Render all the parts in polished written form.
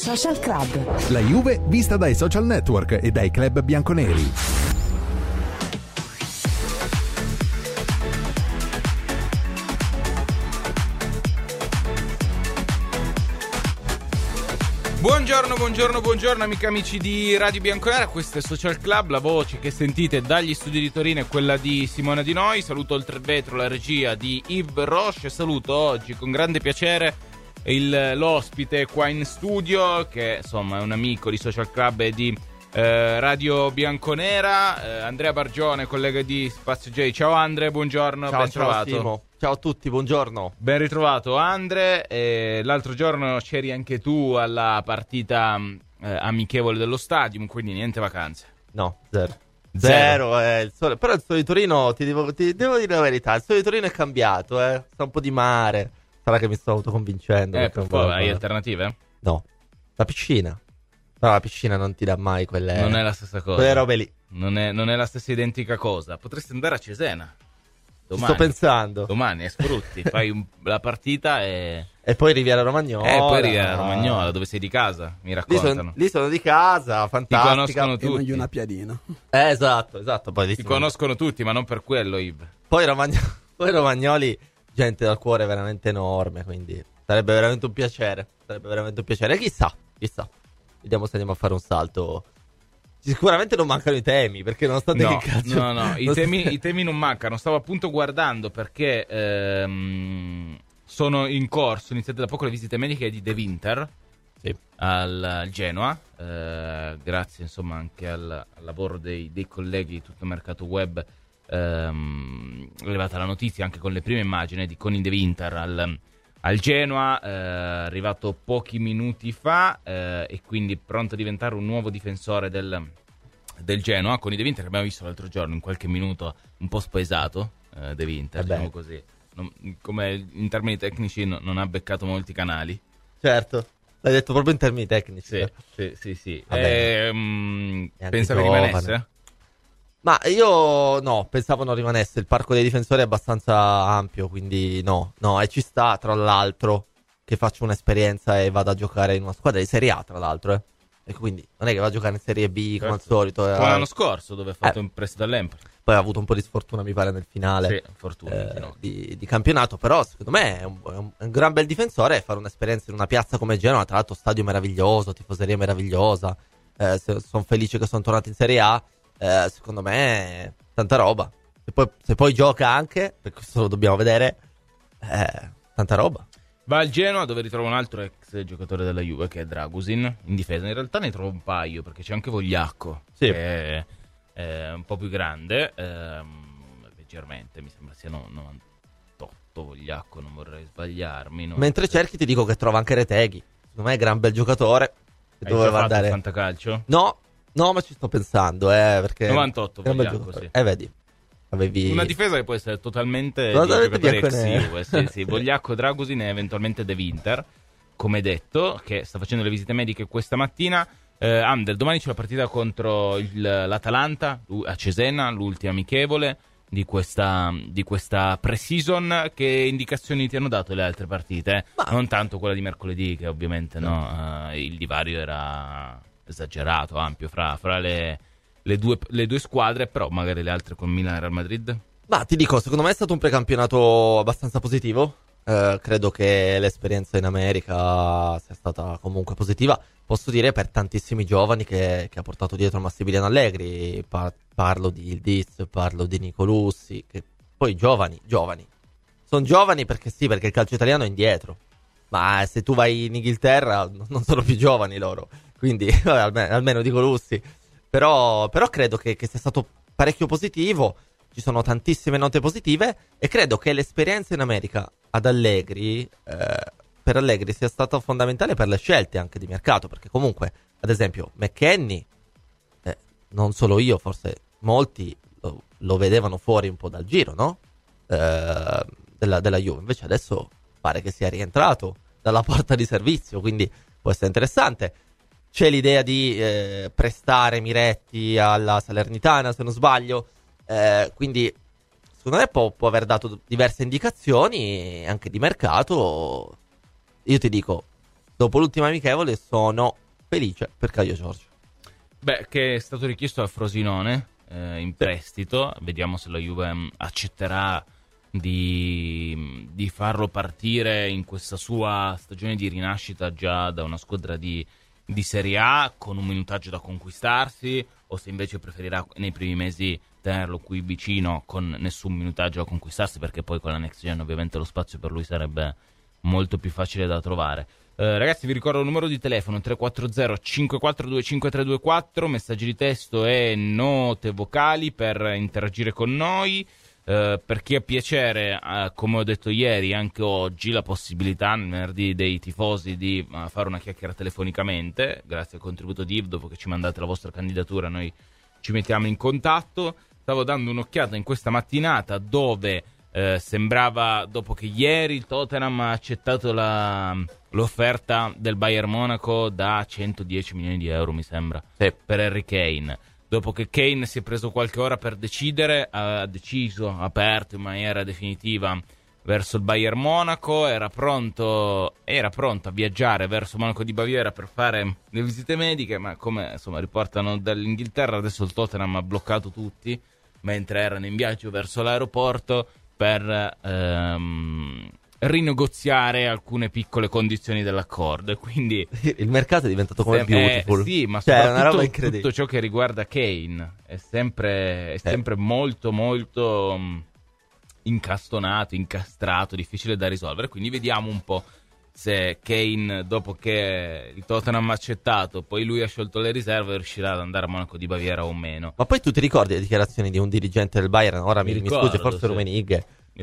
Social Club. La Juve vista dai social network e dai club bianconeri. Buongiorno amici di Radio Bianconera, questo è Social Club, la voce che sentite dagli studi di Torino è quella di Simona Di Noi, saluto oltre il vetro la regia di Yves Roche, saluto oggi con grande piacere l'ospite qua in studio che insomma è un amico di Social Club e di Radio Bianconera, Andrea Bargione, collega di Spazio J. Ciao Andre, buongiorno, ben trovato. Ciao Simo. Ciao a tutti, buongiorno. Ben ritrovato Andre, l'altro giorno c'eri anche tu alla partita amichevole dello Stadium, quindi niente vacanze. No, zero è il sole. Però il Sole di Torino, ti devo dire la verità, il Sole di Torino è cambiato, sta un po' di mare. Sarà che mi sto autoconvincendo. Per poi hai alternative? No, la piscina. Però la piscina non ti dà mai quelle... Non è la stessa cosa. Quelle robe lì. Non è la stessa identica cosa. Potresti andare a Cesena. Domani. Sto pensando. Domani sfrutti, fai la partita e poi Riviera Romagnola. E poi Riviera Romagnola, dove sei di casa, mi raccontano. Lì sono di casa, fantastica. Ti conoscono tutti. E una piadina. Esatto. Poi ti conoscono tutti, ma non per quello, Yves. Poi Romagnoli, gente dal cuore veramente enorme, quindi sarebbe veramente un piacere. Chissà. Vediamo se andiamo a fare un salto. Sicuramente non mancano i temi, perché nonostante che cazzo... No, i temi non mancano. Stavo appunto guardando perché sono in corso, iniziate da poco le visite mediche di De Winter, sì, al Genoa, grazie insomma anche al lavoro dei colleghi di tutto il mercato web, è arrivata la notizia anche con le prime immagini con il De Winter al Genoa, arrivato pochi minuti fa, e quindi pronto a diventare un nuovo difensore del Genoa, con i De Winter che abbiamo visto l'altro giorno in qualche minuto un po' spaesato, De Winter, diciamo così. Come in termini tecnici non ha beccato molti canali. Certo, l'hai detto proprio in termini tecnici. Sì. Pensavi rimanesse? Ma io no, pensavo non rimanesse. Il parco dei difensori è abbastanza ampio, quindi no, e ci sta, tra l'altro, che faccia un'esperienza e vada a giocare in una squadra di Serie A, tra l'altro, E quindi non è che va a giocare in Serie B come al solito. Come l'anno scorso, dove ha fatto un prestito all'Empoli. Poi ha avuto un po' di sfortuna, mi pare, nel finale di campionato. Però secondo me è un gran bel difensore. Fare un'esperienza in una piazza come Genova, tra l'altro stadio meraviglioso, tifoseria meravigliosa, sono felice che sono tornato in Serie A. Secondo me tanta roba. Se poi gioca anche, per questo lo dobbiamo vedere, tanta roba. Va al Genoa, dove ritrova un altro ex giocatore della Juve, che è Dragusin, in difesa. In realtà ne trovo un paio, perché c'è anche Vogliacco, sì, che è un po' più grande, leggermente, mi sembra sia 98 Vogliacco, non vorrei sbagliarmi. Mentre cerchi ti dico che trova anche Reteghi. Secondo me è gran bel giocatore. Hai doveva andare fantacalcio? No, ma ci sto pensando, perché 98 Vogliacco, sì. Vedi. Avevi una difesa che può essere totalmente di giocatori ex Juve, sì. Vogliacco, Dragusin e eventualmente De Winter, come detto, che sta facendo le visite mediche questa mattina. Ander, domani c'è la partita contro l'Atalanta a Cesena, l'ultima amichevole di questa pre-season. Che indicazioni ti hanno dato le altre partite? Non tanto quella di mercoledì, che ovviamente il divario era esagerato, ampio fra le due squadre, però magari le altre con Milan e Real Madrid. Ma ti dico, secondo me è stato un precampionato abbastanza positivo. Credo che l'esperienza in America sia stata comunque positiva. Posso dire per tantissimi giovani che ha portato dietro Massimiliano Allegri. Parlo di Ildiz, parlo di Nicolussi, che poi giovani. Sono giovani perché il calcio italiano è indietro. Ma se tu vai in Inghilterra non sono più giovani loro. Quindi almeno Nicolussi. Però credo che sia stato parecchio positivo. Ci sono tantissime note positive e credo che l'esperienza in America per Allegri sia stata fondamentale per le scelte anche di mercato, perché comunque, ad esempio, McKennie, non solo io, forse molti lo vedevano fuori un po' dal giro, no? Della Juve. Invece adesso pare che sia rientrato dalla porta di servizio, quindi può essere interessante. C'è l'idea di prestare Miretti alla Salernitana, se non sbaglio. Quindi secondo me può aver dato diverse indicazioni anche di mercato. Io ti dico, dopo l'ultima amichevole sono felice per Caio Giorgio. Beh, che è stato richiesto a Frosinone in prestito, vediamo se la Juve accetterà di farlo partire in questa sua stagione di rinascita già da una squadra di Serie A con un minutaggio da conquistarsi, o se invece preferirà nei primi mesi tenerlo qui vicino con nessun minutaggio da conquistarsi, perché poi con la Next Gen ovviamente lo spazio per lui sarebbe molto più facile da trovare. Ragazzi, vi ricordo il numero di telefono 340 542 5324, messaggi di testo e note vocali per interagire con noi. Per chi ha piacere, come ho detto ieri, anche oggi la possibilità nel venerdì dei tifosi di fare una chiacchiera telefonicamente, grazie al contributo di Yves. Dopo che ci mandate la vostra candidatura noi ci mettiamo in contatto. Stavo dando un'occhiata in questa mattinata dove sembrava, dopo che ieri il Tottenham ha accettato l'offerta del Bayern Monaco da 110 milioni di euro, mi sembra, per Harry Kane. Dopo che Kane si è preso qualche ora per decidere, ha deciso, ha aperto in maniera definitiva verso il Bayern Monaco, era pronto a viaggiare verso Monaco di Baviera per fare le visite mediche, ma come insomma riportano dall'Inghilterra, adesso il Tottenham ha bloccato tutti mentre erano in viaggio verso l'aeroporto per rinegoziare alcune piccole condizioni dell'accordo, e quindi il mercato è diventato come Beautiful. Sì, ma è una roba incredibile. Tutto ciò che riguarda Kane è sempre molto molto incastonato, incastrato, difficile da risolvere, quindi vediamo un po' se Kane, dopo che il Tottenham ha accettato, poi lui ha sciolto le riserve, riuscirà ad andare a Monaco di Baviera o meno. Ma poi tu ti ricordi le dichiarazioni di un dirigente del Bayern? Ora mi sfugge, forse Rummenigge,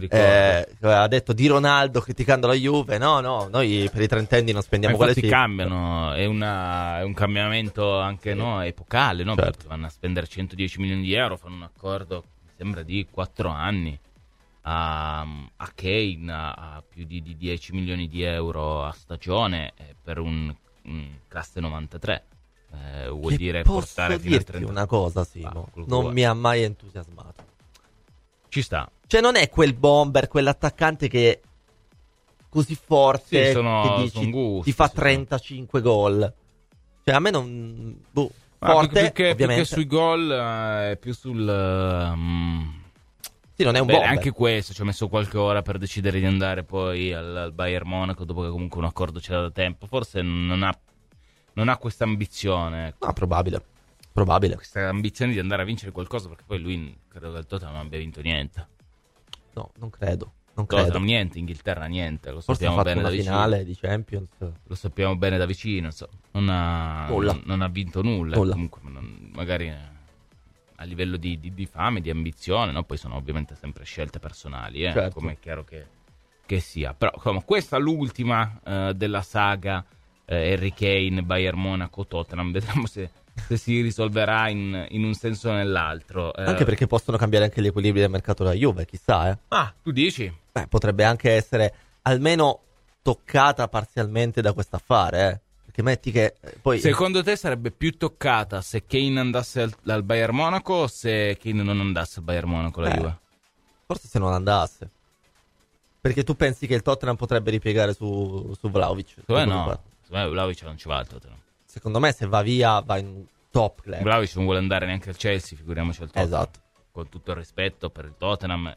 ha detto di Ronaldo criticando la Juve, no, noi per i trentenni non spendiamo quelle cifre. Cambiano, è un cambiamento anche epocale, no? Certo. Perché vanno a spendere 110 milioni di euro, fanno un accordo, mi sembra, di 4 anni a Kane, a più di 10 milioni di euro a stagione per un classe 93. Vuol dire portare fino a 30. Dirti una cosa, Simo, non mi ha mai entusiasmato. Ci sta. Cioè non è quel bomber, quell'attaccante che è così forte, sì, che dici, ti fa 35 gol. Cioè a me non... forte, più ovviamente. che sui gol, è più sul... Sì, non è un bomber. Anche questo, ci ha messo qualche ora per decidere di andare poi al Bayern Monaco, dopo che comunque un accordo c'era da tempo. Forse non ha questa ambizione. No, probabile. Questa ambizione di andare a vincere qualcosa, perché poi lui, credo che il Tottenham non abbia vinto niente. No, non credo. Tottenham niente, Inghilterra niente. Lo forse sappiamo ha fatto bene una da vicino. finale di Champions. Lo sappiamo bene da vicino. Non ha vinto nulla. Comunque, magari a livello di fame, di ambizione, no? Poi sono ovviamente sempre scelte personali, certo. Come è chiaro che sia. Però questa è l'ultima della saga Harry Kane, Bayern Monaco, Tottenham. Vedremo se si risolverà in un senso o nell'altro. Anche perché possono cambiare anche gli equilibri del mercato della Juve, chissà. Tu dici? Potrebbe anche essere almeno toccata parzialmente da questo affare, Perché metti che poi... Secondo te sarebbe più toccata se Kane andasse al Bayern Monaco o se Kane non andasse al Bayern Monaco la Juve? Forse se non andasse. Perché tu pensi che il Tottenham potrebbe ripiegare su Vlahovic? No, Vlahovic non ci va al Tottenham. Secondo me se va via va in top club. Vlahovic non vuole andare neanche al Chelsea, figuriamoci al Tottenham. Esatto. Con tutto il rispetto per il Tottenham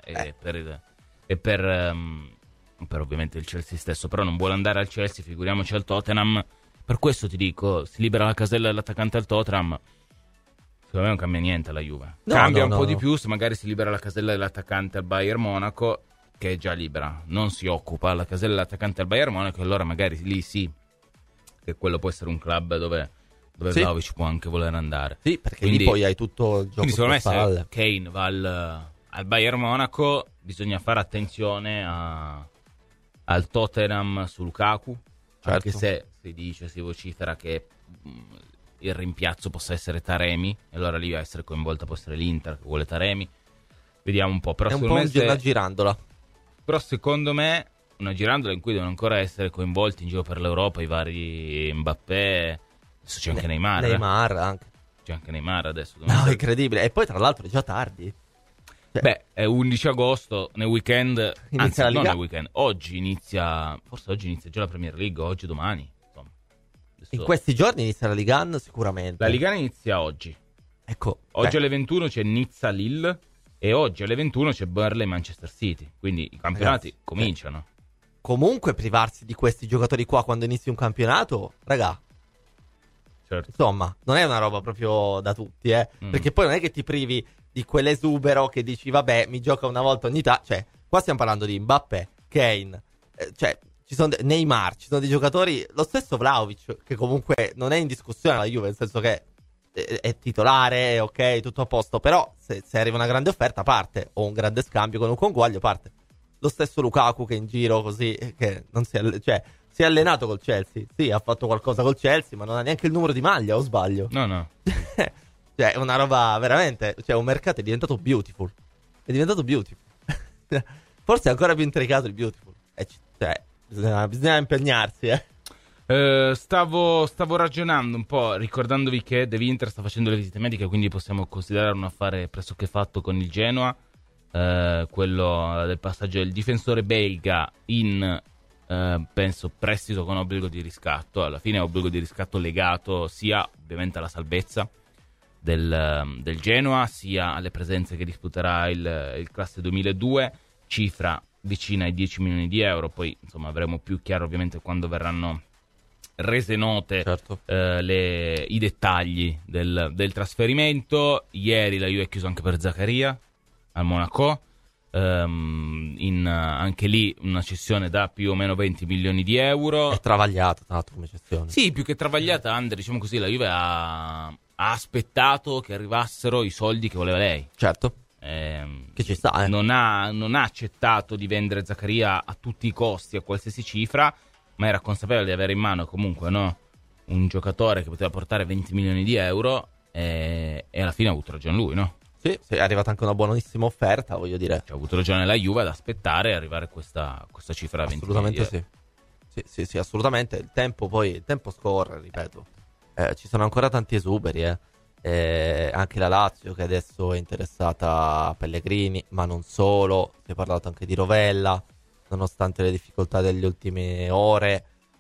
e per ovviamente il Chelsea stesso, però non vuole andare al Chelsea, figuriamoci al Tottenham. Per questo ti dico, si libera la casella dell'attaccante al Tottenham, secondo me non cambia niente alla Juve. Cambia un po' di più se magari si libera la casella dell'attaccante al Bayern Monaco, che è già libera, non si occupa la casella dell'attaccante al Bayern Monaco, e allora magari lì sì, che quello può essere un club dove sì, Vlahovic può anche voler andare. Sì, perché quindi, lì poi hai tutto il gioco. Quindi secondo me se Kane va al Bayern Monaco bisogna fare attenzione al Tottenham su Lukaku, certo, anche se si vocifera che il rimpiazzo possa essere Taremi, e allora lì a essere coinvolta può essere l'Inter che vuole Taremi. Vediamo un po'. Però è un po' una girandola. Però secondo me una girandola in cui devono ancora essere coinvolti in giro per l'Europa i vari Mbappé. Adesso c'è anche Neymar. Anche. C'è anche Neymar adesso. No, è incredibile. E poi tra l'altro è già tardi. È 11 agosto, nel weekend, inizia la Liga? Non nel weekend, forse oggi inizia già la Premier League, oggi o domani, insomma. In questi giorni inizia la Ligue 1 sicuramente. La Ligue 1 inizia oggi. Ecco. Oggi alle 21 c'è Nizza-Lille e oggi alle 21 c'è Burnley-Manchester City. Quindi i campionati cominciano. Comunque privarsi di questi giocatori qua quando inizi un campionato, raga, certo. Insomma, non è una roba proprio da tutti, perché poi non è che ti privi di quell'esubero che dici, vabbè, mi gioca una volta ogni tanto. Cioè, qua stiamo parlando di Mbappé, Kane, cioè, ci sono Neymar, ci sono dei giocatori, lo stesso Vlahovic, che comunque non è in discussione alla Juve, nel senso che è titolare, ok, tutto a posto, però se arriva una grande offerta parte, o un grande scambio con un conguaglio parte. Lo stesso Lukaku che in giro così, che non si è allenato col Chelsea, sì, ha fatto qualcosa col Chelsea, ma non ha neanche il numero di maglia, o sbaglio? No. Cioè, è una roba veramente, cioè un mercato è diventato beautiful. Forse è ancora più intricato il beautiful. Cioè, bisogna impegnarsi, Stavo ragionando un po', ricordandovi che De Winter sta facendo le visite mediche, quindi possiamo considerare un affare pressoché fatto con il Genoa, quello del passaggio del difensore belga in penso prestito con obbligo di riscatto. Alla fine è obbligo di riscatto legato sia ovviamente alla salvezza del Genoa, sia alle presenze che disputerà il classe 2002, cifra vicina ai 10 milioni di euro. Poi insomma avremo più chiaro ovviamente quando verranno rese note, certo, i dettagli del trasferimento. Ieri la Juve ha chiuso anche per Zaccaria al Monaco, anche lì una cessione da più o meno 20 milioni di euro. È travagliata tanto come cessione. Sì, più che travagliata, Andre, diciamo così, la Juve ha aspettato che arrivassero i soldi che voleva lei. Certo. Che ci sta, non ha accettato di vendere Zaccaria a tutti i costi, a qualsiasi cifra, ma era consapevole di avere in mano comunque, no, un giocatore che poteva portare 20 milioni di euro e alla fine ha avuto ragione lui, no? Sì, è arrivata anche una buonissima offerta, voglio dire. Ha avuto ragione la Juve ad aspettare e arrivare a questa cifra da 20 milioni di euro. Assolutamente sì, assolutamente. Il tempo scorre, ripeto. Ci sono ancora tanti esuberi, anche la Lazio che adesso è interessata a Pellegrini, ma non solo. Si è parlato anche di Rovella, nonostante le difficoltà delle ultime ore.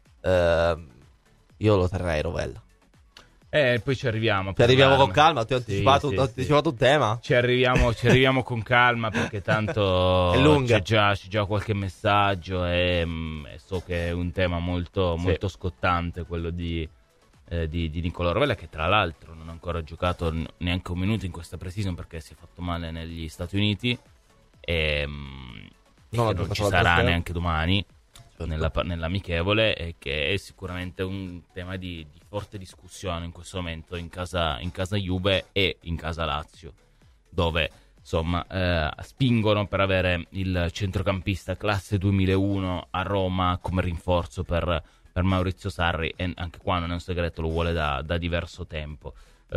Io lo terrei Rovella. Poi ci arriviamo. Ci arriviamo con calma. Ti ho anticipato un tema. Ci arriviamo con calma perché tanto è lunga. c'è già qualche messaggio e so che è un tema molto scottante quello di Nicolò Rovella, che tra l'altro non ha ancora giocato neanche un minuto in questa pre-season perché si è fatto male negli Stati Uniti e non ci sarà neanche domani, certo, nell'amichevole, e che è sicuramente un tema di forte discussione in questo momento in casa Juve e in casa Lazio, dove insomma spingono per avere il centrocampista classe 2001 a Roma come rinforzo per Maurizio Sarri, e anche qua non è un segreto, lo vuole da diverso tempo.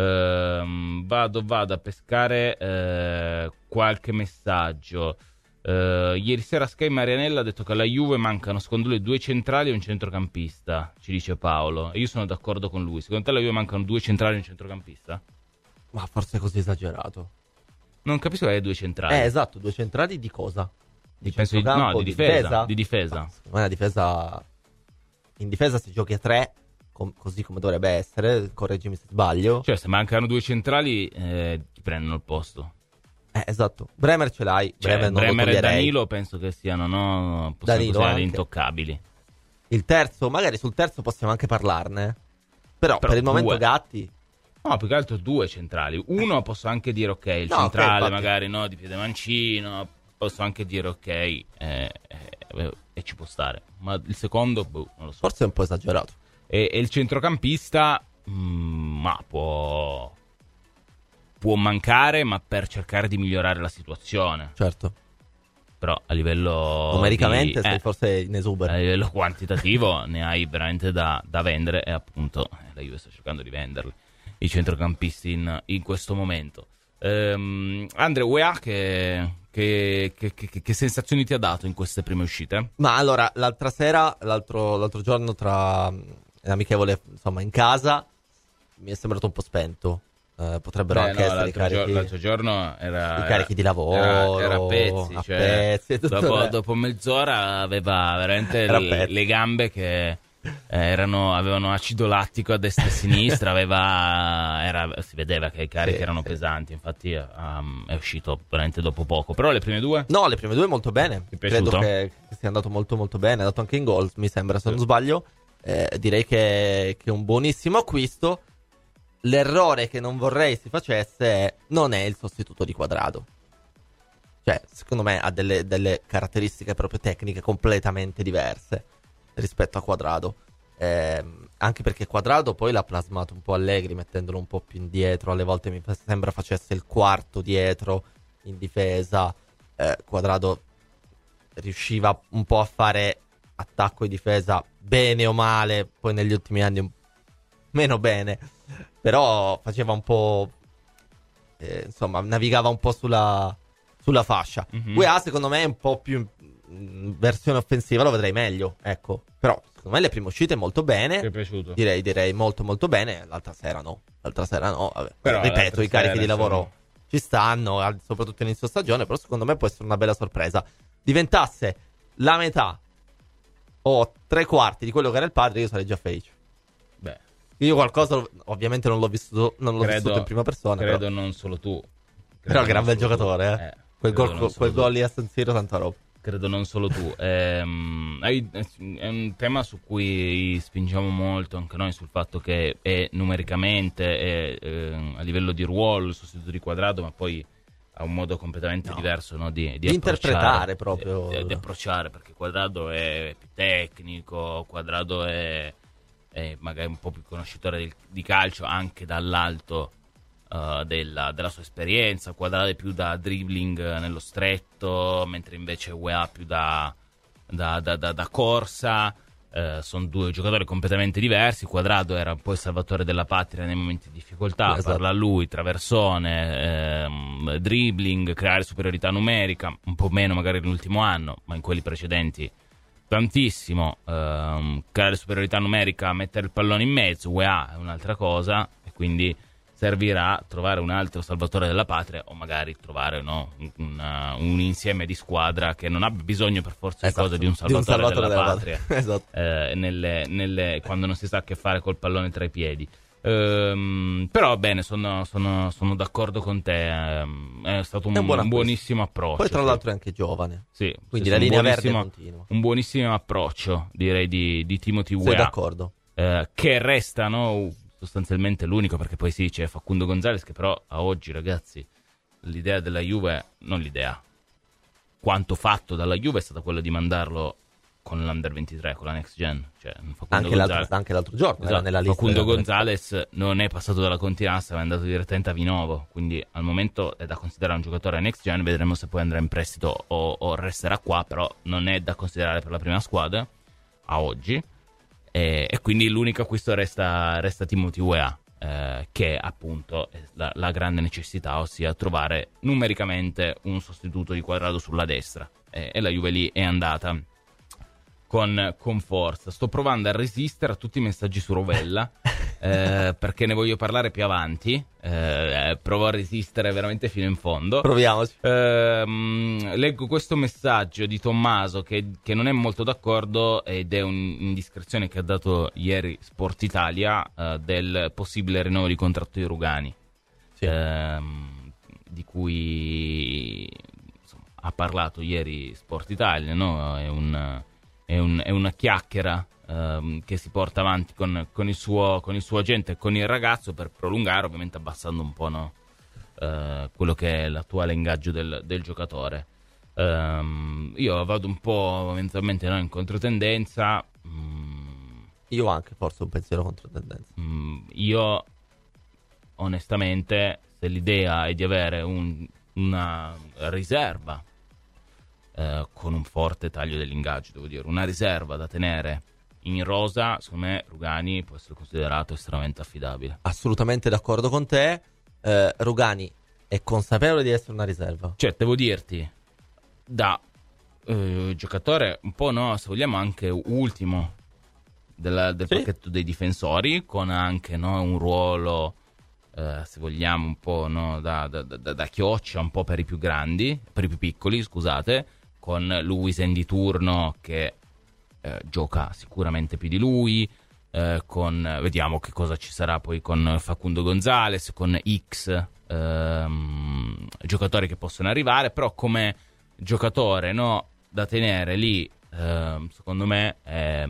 Vado a pescare qualche messaggio. Ieri sera Sky Marianella ha detto che alla Juve mancano secondo lui 2 centrali e un centrocampista, ci dice Paolo, e io sono d'accordo con lui. Secondo te alla Juve mancano 2 centrali e un centrocampista? Ma forse è così esagerato. Non capisco che hai 2 centrali. Esatto, 2 centrali di cosa? Di difesa. Di difesa. No, secondo me la difesa, in difesa si giochi a 3, così come dovrebbe essere, correggimi se sbaglio. Cioè, se mancano 2 centrali ti prendono il posto. Esatto. Bremer ce l'hai. Bremer e Danilo penso che siano, no, possiamo considerare intoccabili. Il terzo, magari sul terzo possiamo anche parlarne. Però per il momento Gatti. No, più che altro 2 centrali. Uno posso anche dire ok, il centrale okay, magari no, di piede mancino. Posso anche dire ok, e ci può stare. Ma il secondo, non lo so. Forse è un po' esagerato. E il centrocampista, ma può mancare, ma per cercare di migliorare la situazione. Certo. Però a livello numericamente sei forse in esubero. A livello quantitativo ne hai veramente da vendere, e appunto la Juve sta cercando di venderli, i centrocampisti in questo momento. Andre, UEA che sensazioni ti ha dato in queste prime uscite? Ma allora, l'altro giorno tra l'amichevole, insomma, in casa, mi è sembrato un po' spento. Potrebbero anche essere i carichi. L'altro giorno era i carichi di lavoro, era a pezzi, pezzi, dopo mezz'ora aveva veramente le gambe che avevano acido lattico a destra e a sinistra, si vedeva che i carichi erano pesanti, infatti è uscito veramente dopo poco. Però le prime due? No, le prime due molto bene. Credo che sia andato molto molto bene, è andato anche in gol, mi sembra, se non sbaglio. Direi che è un buonissimo acquisto. L'errore che non vorrei si facesse non è il sostituto di Quadrado. Cioè, secondo me ha delle caratteristiche proprio tecniche completamente diverse rispetto a Quadrado. Anche perché Quadrado poi l'ha plasmato un po' Allegri, mettendolo un po' più indietro. Alle volte mi sembra facesse il quarto dietro in difesa. Quadrado riusciva un po' a fare attacco e difesa bene o male, poi negli ultimi anni meno bene, però faceva un po' insomma, navigava un po' sulla fascia. UEA secondo me è un po' più versione offensiva, lo vedrei meglio, ecco. Però secondo me le prime uscite molto bene. Ti è piaciuto? Direi molto molto bene. L'altra sera no. Vabbè. Però ripeto, i carichi di lavoro ci stanno, soprattutto inizio stagione, però secondo me può essere una bella sorpresa. Diventasse la metà o tre quarti di quello che era il padre, io sarei già felice. Beh, io qualcosa ovviamente non l'ho vissuto in prima persona. Credo però. Non solo tu. Però gran bel giocatore, Quel gol lì a San Siro, tanta roba. Credo non solo tu. È un tema su cui spingiamo molto anche noi, sul fatto che è numericamente a livello di ruolo il sostituto di Quadrado, ma poi ha un modo completamente diverso, no, di interpretare proprio. Di approcciare, perché Quadrado è più tecnico, Quadrado è magari un po' più conoscitore di calcio anche dall'alto della sua esperienza. Quadrado è più da dribbling nello stretto, mentre invece UEA più da corsa. Sono due giocatori completamente diversi. Quadrado era un po' il salvatore della patria nei momenti di difficoltà, esatto. Parla a lui, traversone, dribbling, creare superiorità numerica, un po' meno magari nell'ultimo anno, ma in quelli precedenti tantissimo. Creare superiorità numerica, mettere il pallone in mezzo. UEA è un'altra cosa, e quindi servirà trovare un altro salvatore della patria, o magari trovare un insieme di squadra che non abbia bisogno per forza di cosa di un salvatore della patria. Esatto. Quando non si sa che fare col pallone tra i piedi. Però bene, sono d'accordo con te. È stato un buonissimo approccio. Poi tra l'altro è anche giovane. Sì, quindi la linea verde continua. Un buonissimo approccio, direi, di Timothy UEA. Sei d'accordo? Che resta, sostanzialmente l'unico, perché poi sì, c'è Facundo Gonzalez, che però a oggi, ragazzi, l'idea della Juve, non l'idea, quanto fatto dalla Juve è stata quella di mandarlo con l'Under 23, con la Next Gen. Cioè, anche l'altro giorno, esatto, nella lista. Facundo Gonzalez non è passato dalla Continassa, è andato direttamente a Vinovo, quindi al momento è da considerare un giocatore Next Gen. Vedremo se poi andrà in prestito o resterà qua, però non è da considerare per la prima squadra a oggi. E quindi l'unico acquisto resta Timothy UEA, che appunto è la grande necessità, ossia trovare numericamente un sostituto di Quadrado sulla destra, e la Juve lì è andata con forza. Sto provando a resistere a tutti i messaggi su Rovella, perché ne voglio parlare più avanti. Provo a resistere veramente fino in fondo. Proviamoci. Leggo questo messaggio di Tommaso che non è molto d'accordo, ed è un'indiscrezione che ha dato ieri Sport Italia del possibile rinnovo di contratto di Rugani, sì. Di cui insomma, ha parlato ieri Sport Italia, no? È una chiacchiera che si porta avanti con il suo agente e con il ragazzo, per prolungare, ovviamente abbassando un po', quello che è l'attuale ingaggio del giocatore. Io vado un po' mentalmente in controtendenza. Io anche forse un pensiero controtendenza. Io onestamente, se l'idea è di avere una riserva con un forte taglio dell'ingaggio, devo dire, una riserva da tenere in rosa, secondo me Rugani può essere considerato estremamente affidabile. Assolutamente d'accordo con te. Rugani è consapevole di essere una riserva. Cioè, devo dirti, da giocatore un po', se vogliamo, anche ultimo del sì, pacchetto dei difensori, con anche un ruolo, se vogliamo, un po' da chioccia, un po' per i più grandi, per i più piccoli, scusate, con Luisen di turno che gioca sicuramente più di lui, vediamo che cosa ci sarà poi con Facundo Gonzalez, con X giocatori che possono arrivare, però come giocatore, no, da tenere lì, secondo me è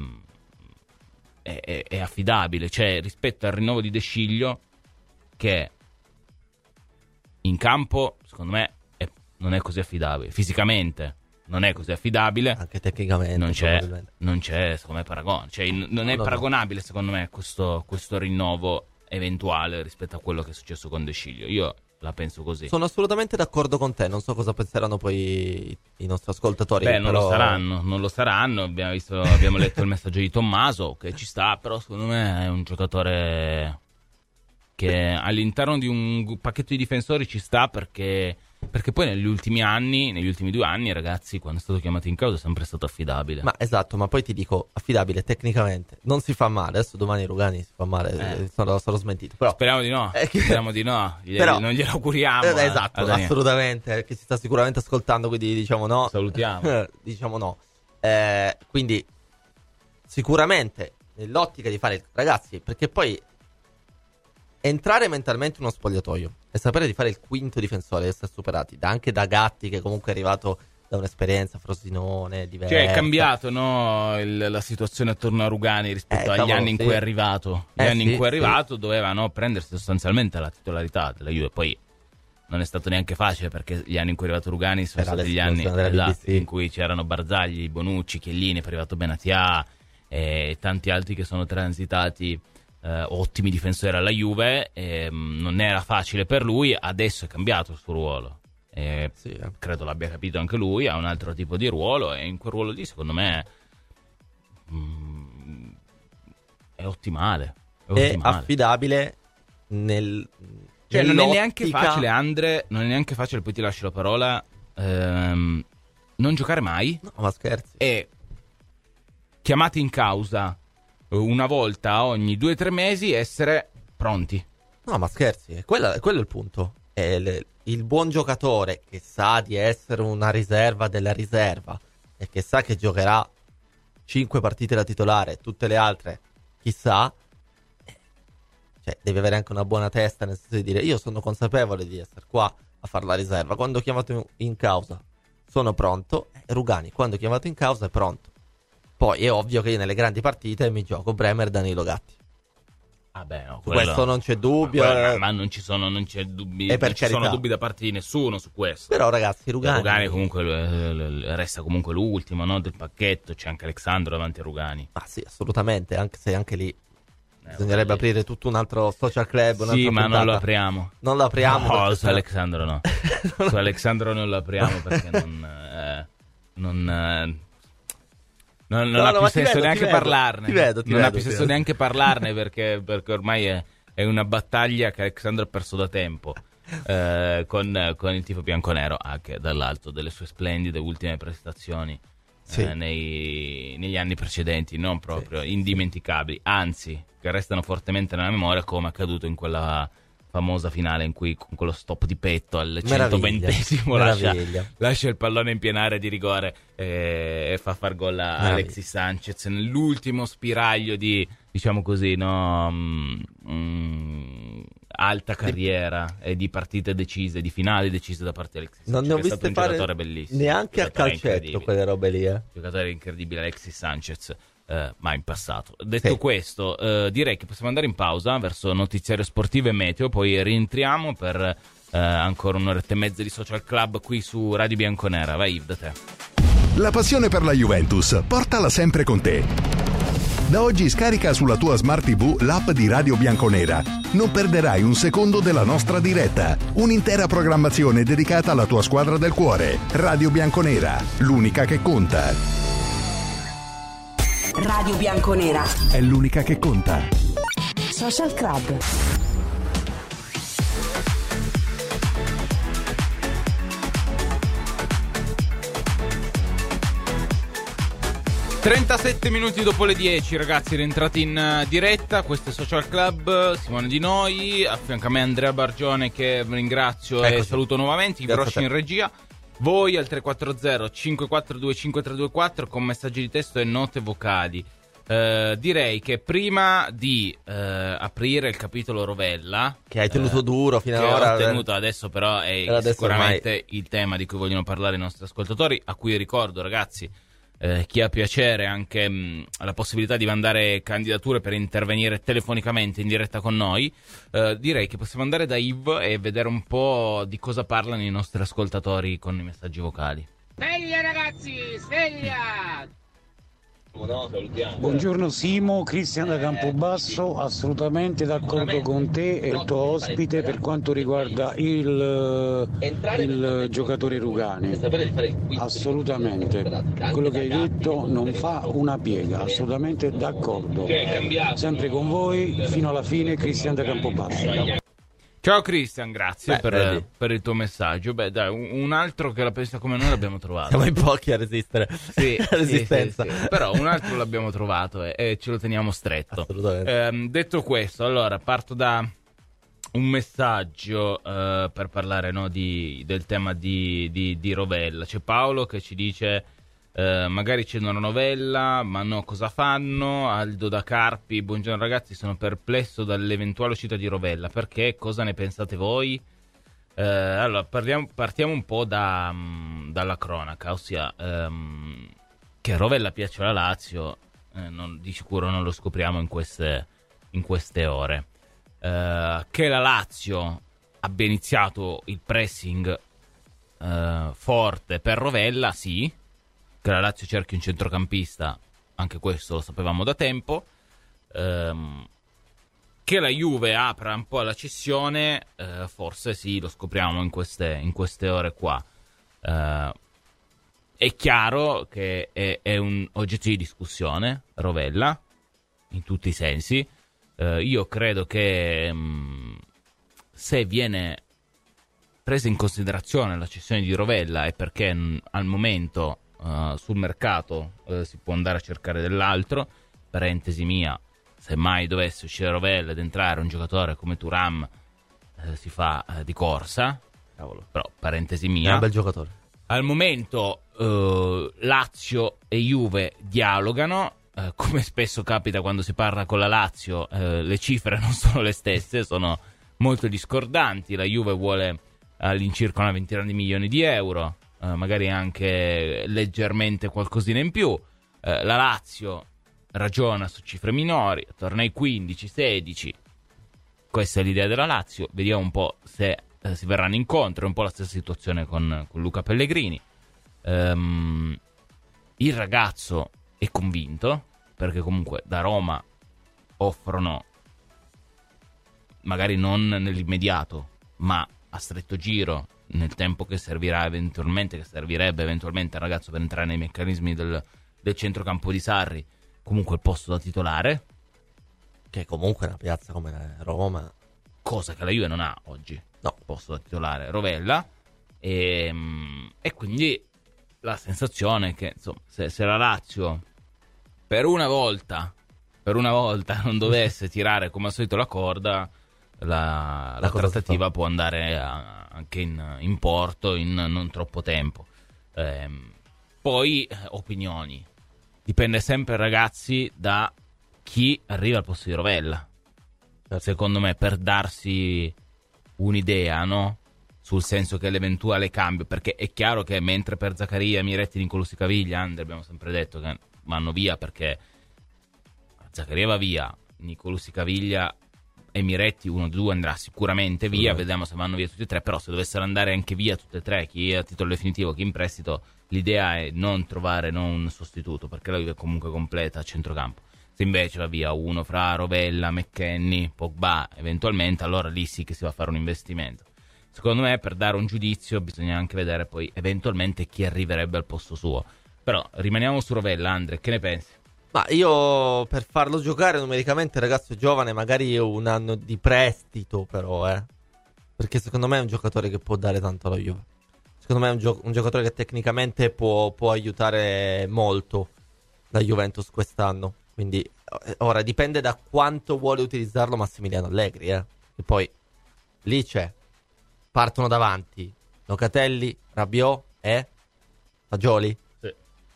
affidabile, cioè rispetto al rinnovo di De Sciglio, che in campo secondo me non è così affidabile, fisicamente non è così affidabile, anche tecnicamente non c'è secondo me paragone, cioè non è paragonabile secondo me questo rinnovo eventuale rispetto a quello che è successo con De Sciglio. Io la penso così. Sono assolutamente d'accordo con te, non so cosa penseranno poi i nostri ascoltatori. Non lo saranno. Abbiamo letto il messaggio di Tommaso, che ci sta, però secondo me è un giocatore che all'interno di un pacchetto di difensori ci sta, perché poi negli ultimi 2 anni, ragazzi, quando è stato chiamato in causa è sempre stato affidabile. Ma esatto, ma poi ti dico, affidabile tecnicamente, non si fa male. Adesso domani Rugani si fa male, sarò smentito, però speriamo di no, però, non glielo auguriamo. Esatto, assolutamente, che ci sta sicuramente ascoltando, quindi diciamo no. Salutiamo. Diciamo no. Quindi sicuramente nell'ottica di fare, ragazzi, perché poi entrare mentalmente in uno spogliatoio e sapere di fare il quinto difensore, essere superati anche da Gatti, che comunque è arrivato da un'esperienza Frosinone diversa. Cioè è cambiato, no, la situazione attorno a Rugani rispetto agli anni in cui è arrivato. Gli anni in cui è arrivato doveva, no, prendersi sostanzialmente la titolarità della Juve. Poi non è stato neanche facile, perché gli anni in cui è arrivato Rugani sono stati gli anni in cui c'erano Barzagli, Bonucci, Chiellini, poi è arrivato Benatia e tanti altri che sono transitati, ottimi difensori alla Juve. Non era facile per lui, adesso è cambiato il suo ruolo. Credo l'abbia capito anche lui, ha un altro tipo di ruolo, e in quel ruolo lì secondo me è ottimale. È affidabile cioè non è neanche facile, Andre, non è neanche facile, poi ti lascio la parola, non giocare mai. No, ma scherzi. E chiamati in causa una volta ogni 2-3 mesi, essere pronti. No, ma scherzi, quello è il punto. È il buon giocatore che sa di essere una riserva della riserva e che sa che giocherà 5 partite da titolare, tutte le altre chissà, cioè deve avere anche una buona testa, nel senso di dire: io sono consapevole di essere qua a fare la riserva, quando ho chiamato in causa sono pronto. Rugani quando ho chiamato in causa è pronto. Poi è ovvio che io nelle grandi partite mi gioco Bremer, Danilo, Gatti. No, su questo non c'è dubbio, ma non c'è dubbi, e per non ci sono dubbi da parte di nessuno su questo. Però ragazzi, Rugani comunque resta comunque l'ultimo, no, del pacchetto. C'è anche Alexandro davanti a Rugani. Ah sì, assolutamente, anche se anche lì bisognerebbe aprire tutto un altro social club. Sì, ma non lo apriamo. Non lo apriamo. No, su Alexandro no. Su Alexandro non lo apriamo, perché non ha più senso neanche parlarne. Non ha più senso neanche parlarne, perché ormai è una battaglia che Alexandro ha perso da tempo, con il tifo bianconero, anche dall'alto delle sue splendide ultime prestazioni negli anni precedenti, non proprio indimenticabili, anzi che restano fortemente nella memoria, come accaduto in quella famosa finale in cui con quello stop di petto al 120esimo lascia il pallone in piena area di rigore e fa far gol a Alexis Sanchez nell'ultimo spiraglio di, diciamo così, alta carriera e di partite decise, di finali decise da parte di Alexis Sanchez. Non ne ho viste un giocatore bellissimo, neanche a calcetto quelle robe lì, giocatore incredibile Alexis Sanchez. Ma in passato. Detto questo, direi che possiamo andare in pausa verso notiziario sportivo e meteo, poi rientriamo per ancora un'oretta e mezza di Social Club qui su Radio Bianconera. Vai Yves, da te. La passione per la Juventus, portala sempre con te. Da oggi scarica sulla tua Smart TV l'app di Radio Bianconera. Non perderai un secondo della nostra diretta. Un'intera programmazione dedicata alla tua squadra del cuore. Radio Bianconera, l'unica che conta. Radio Bianconera è l'unica che conta. Social Club. ...37 minuti dopo le 10, ragazzi, rientrati in diretta. Questo è Social Club, Simone Di Noi, a fianco a me Andrea Bargione, che ringrazio e saluto nuovamente, i grossi in regia. voi al 340 542 5324 con messaggi di testo e note vocali. Direi che prima di aprire il capitolo Rovella, che hai tenuto duro fino ad che ora, ho tenuto adesso, però è sicuramente il tema di cui vogliono parlare i nostri ascoltatori, a cui ricordo, ragazzi, chi ha piacere anche la possibilità di mandare candidature per intervenire telefonicamente in diretta con noi, direi che possiamo andare da Yves e vedere un po' di cosa parlano i nostri ascoltatori con i messaggi vocali. Sveglia ragazzi, sveglia! Buongiorno Simo, Cristian da Campobasso, assolutamente d'accordo con te e il tuo ospite per quanto riguarda il giocatore Rugani. Assolutamente, quello che hai detto non fa una piega, assolutamente d'accordo. Sempre con voi fino alla fine, Cristian da Campobasso. Ciao Cristian, grazie per il tuo messaggio. Beh, dai, un altro che la pensa come noi l'abbiamo trovato. Siamo in pochi a resistere. Sì, resistenza. sì. Però un altro l'abbiamo trovato e ce lo teniamo stretto. Assolutamente. Detto questo, allora parto da un messaggio per parlare del tema di Rovella. C'è Paolo che ci dice magari c'è una novella, ma no, cosa fanno? Aldo da Carpi, buongiorno ragazzi, sono perplesso dall'eventuale uscita di Rovella, perché? Cosa ne pensate voi? Allora, partiamo un po' dalla cronaca, ossia che Rovella piace alla Lazio, di sicuro non lo scopriamo in queste ore. Che la Lazio abbia iniziato il pressing forte per Rovella, sì. Che la Lazio cerchi un centrocampista, anche questo lo sapevamo da tempo. Che la Juve apra un po' alla cessione, forse sì, lo scopriamo in queste ore qua. È chiaro che è un oggetto di discussione Rovella, in tutti i sensi. Io credo che se viene presa in considerazione la cessione di Rovella è perché al momento sul mercato si può andare a cercare dell'altro. Parentesi mia, se mai dovesse uscire Rovella ed entrare un giocatore come Thuram, si fa di corsa. Cavolo. Però parentesi mia, è un bel giocatore. Al momento Lazio e Juve dialogano, come spesso capita quando si parla con la Lazio, le cifre non sono le stesse, sono molto discordanti. La Juve vuole all'incirca una ventina di milioni di euro, magari anche leggermente qualcosina in più. La Lazio ragiona su cifre minori, attorno ai 15-16. Questa è l'idea della Lazio. Vediamo un po' se si verranno incontro. È un po' la stessa situazione con Luca Pellegrini. Il ragazzo è convinto, perché comunque da Roma offrono, magari non nell'immediato, ma a stretto giro, nel tempo che servirebbe eventualmente al ragazzo per entrare nei meccanismi del centrocampo di Sarri, comunque il posto da titolare, che comunque è una piazza come Roma, cosa che la Juve non ha oggi, no, posto da titolare Rovella, e quindi la sensazione è che insomma, se la Lazio per una volta non dovesse tirare come al solito la corda, la trattativa può andare anche in porto in non troppo tempo. Poi opinioni, dipende sempre, ragazzi, da chi arriva al posto di Rovella. Secondo me, per darsi un'idea, no? Sul senso che l'eventuale cambio, perché è chiaro che mentre per Zaccaria, Miretti, Nicolussi Caviglia, abbiamo sempre detto che vanno via perché Zaccaria va via, Nicolussi Caviglia e Miretti, uno o due andrà sicuramente via, vediamo se vanno via tutti e tre. Però se dovessero andare anche via tutti e tre, chi è a titolo definitivo, chi in prestito, l'idea è non trovare un sostituto, perché la Juve è comunque completa a centrocampo. Se invece va via uno fra Rovella, McKennie, Pogba eventualmente, allora lì sì che si va a fare un investimento. Secondo me, per dare un giudizio bisogna anche vedere poi eventualmente chi arriverebbe al posto suo. Però rimaniamo su Rovella. Andre, che ne pensi? Ma io, per farlo giocare numericamente, ragazzo giovane, magari un anno di prestito, però, perché secondo me è un giocatore che può dare tanto alla Juve. Secondo me è un giocatore che tecnicamente può aiutare molto la Juventus quest'anno. Quindi ora dipende da quanto vuole utilizzarlo Massimiliano Allegri, E poi lì partono davanti Locatelli, Rabiot, Fagioli? Sì.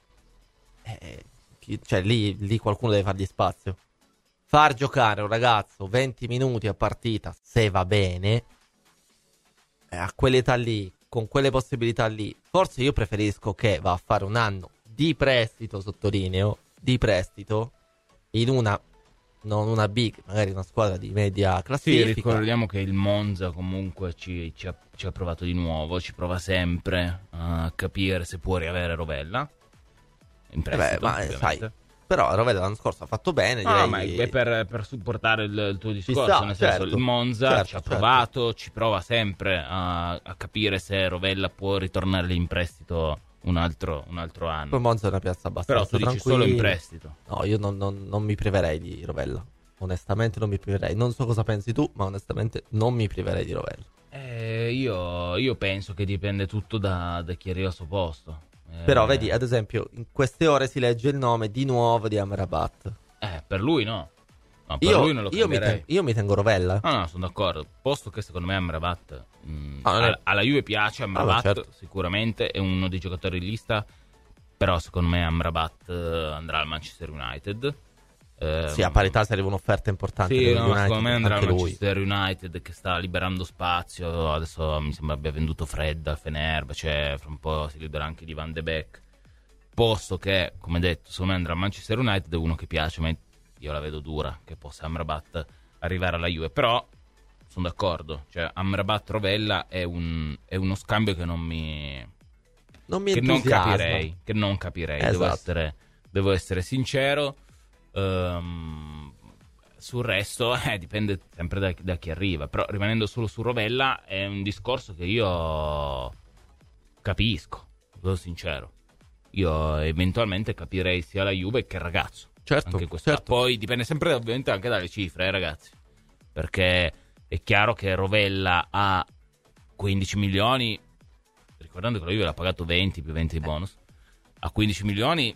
Cioè lì qualcuno deve fargli spazio. Far giocare un ragazzo 20 minuti a partita, se va bene, a quell'età lì, con quelle possibilità lì, forse io preferisco che va a fare un anno di prestito, sottolineo, di prestito, in una, non una big, magari una squadra di media classifica. Sì, ricordiamo che il Monza comunque ci ha provato di nuovo, ci prova sempre a capire se può riavere Rovella in prestito, sai, però Rovella l'anno scorso ha fatto bene, direi. Ma è per supportare il tuo discorso, sta, nel senso, certo, il Monza ci ha provato, certo. ci prova sempre a capire se Rovella può ritornare lì in prestito un altro anno. Poi Monza è una piazza abbastanza però tu dici tranquilla. solo in prestito. No, io non mi priverei di Rovella. Onestamente non mi priverei. Non so cosa pensi tu, ma onestamente non mi priverei di Rovella. Io penso che dipende tutto da chi arriva al suo posto. Però vedi, ad esempio, in queste ore si legge il nome di nuovo di Amrabat. Per lui no. No, per lui non lo cambierei. Io mi tengo Rovella. No, sono d'accordo. Posto che secondo me Amrabat alla Juve piace, Amrabat certo. Sicuramente è uno dei giocatori in lista, però secondo me Amrabat andrà al Manchester United. Sì, a parità se arriva un'offerta importante. Sì, United, secondo me andrà al lui. Manchester United, che sta liberando spazio. Adesso mi sembra abbia venduto Fred al Fenerbahce, fra un po' si libera anche di Van de Beek. Posto che, come detto, secondo me andrà al Manchester United, è uno che piace, ma io la vedo dura che possa Amrabat arrivare alla Juve. Però sono d'accordo, cioè Amrabat-Rovella è uno scambio che non capirei, Esatto. Devo essere sincero. Sul resto dipende sempre da chi arriva. Però rimanendo solo su Rovella, è un discorso che io capisco, sono sincero. Io eventualmente capirei sia la Juve che il ragazzo. Certo, anche questo. certo. Poi dipende sempre ovviamente anche dalle cifre, ragazzi, perché è chiaro che Rovella ha 15 milioni, ricordando che la Juve l'ha pagato 20 più 20 di bonus, a 15 milioni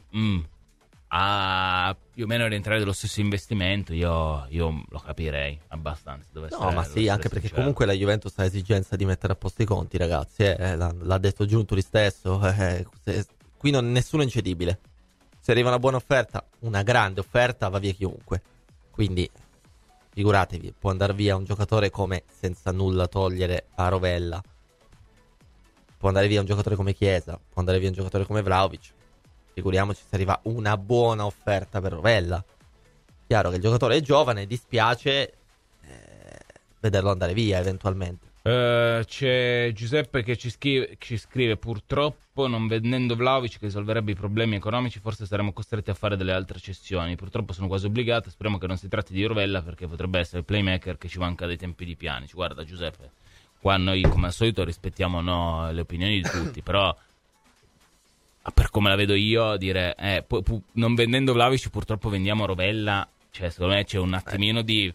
a più o meno rientrare dello stesso investimento. Io lo capirei abbastanza. Ma sì, anche perché comunque la Juventus ha esigenza di mettere a posto i conti, ragazzi. L'ha detto Giuntoli stesso. Qui nessuno è incedibile. Se arriva una buona offerta, una grande offerta, va via chiunque. Quindi figuratevi, può andare via un giocatore come, senza nulla togliere a Rovella, può andare via un giocatore come Chiesa, può andare via un giocatore come Vlahovic. Figuriamoci se arriva una buona offerta per Rovella. Chiaro che il giocatore è giovane, dispiace vederlo andare via eventualmente. C'è Giuseppe che ci scrive: purtroppo non vendendo Vlahovic che risolverebbe i problemi economici, forse saremo costretti a fare delle altre cessioni. Purtroppo sono quasi obbligato. Speriamo che non si tratti di Rovella, perché potrebbe essere il playmaker che ci manca dai tempi di Pjanic. Guarda Giuseppe, qua noi come al solito rispettiamo le opinioni di tutti, però per come la vedo io, dire non vendendo Vlahovic purtroppo vendiamo Rovella, cioè secondo me c'è un attimino di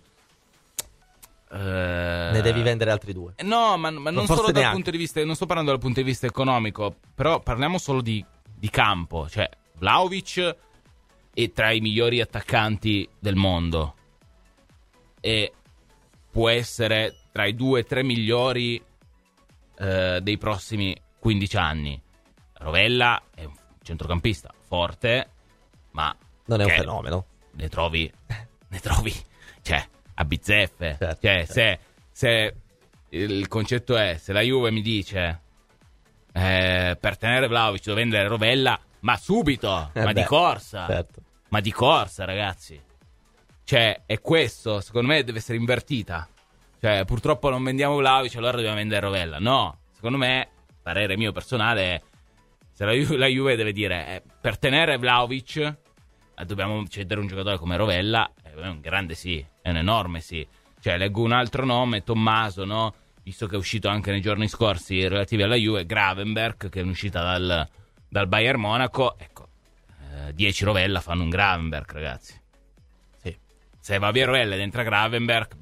ne devi vendere altri due. No, ma non solo dal punto di vista, non sto parlando dal punto di vista economico, però parliamo solo di campo. Cioè Vlahovic è tra i migliori attaccanti del mondo e può essere tra i 2-3 migliori dei prossimi 15 anni. Rovella è un centrocampista forte, ma non è un fenomeno. Ne trovi cioè a bizzeffe. Certo, cioè certo. Se il concetto è, se la Juve mi dice per tenere Vlahovic devo vendere Rovella, ma subito, di corsa. Certo. Ma di corsa, ragazzi. Cioè è questo, secondo me deve essere invertita. Cioè purtroppo non vendiamo Vlahovic, allora dobbiamo vendere Rovella. No, secondo me, parere mio personale è, se la Juve deve dire per tenere Vlahovic dobbiamo cedere un giocatore come Rovella, è un grande sì, è un enorme sì. Cioè leggo un altro nome, Tommaso, no? Visto che è uscito anche nei giorni scorsi relativi alla Juve, Gravenberch, che è un'uscita dal Bayern Monaco. Ecco, 10 Rovella fanno un Gravenberch, ragazzi. Sì. Se va via Rovella ed entra Gravenberch,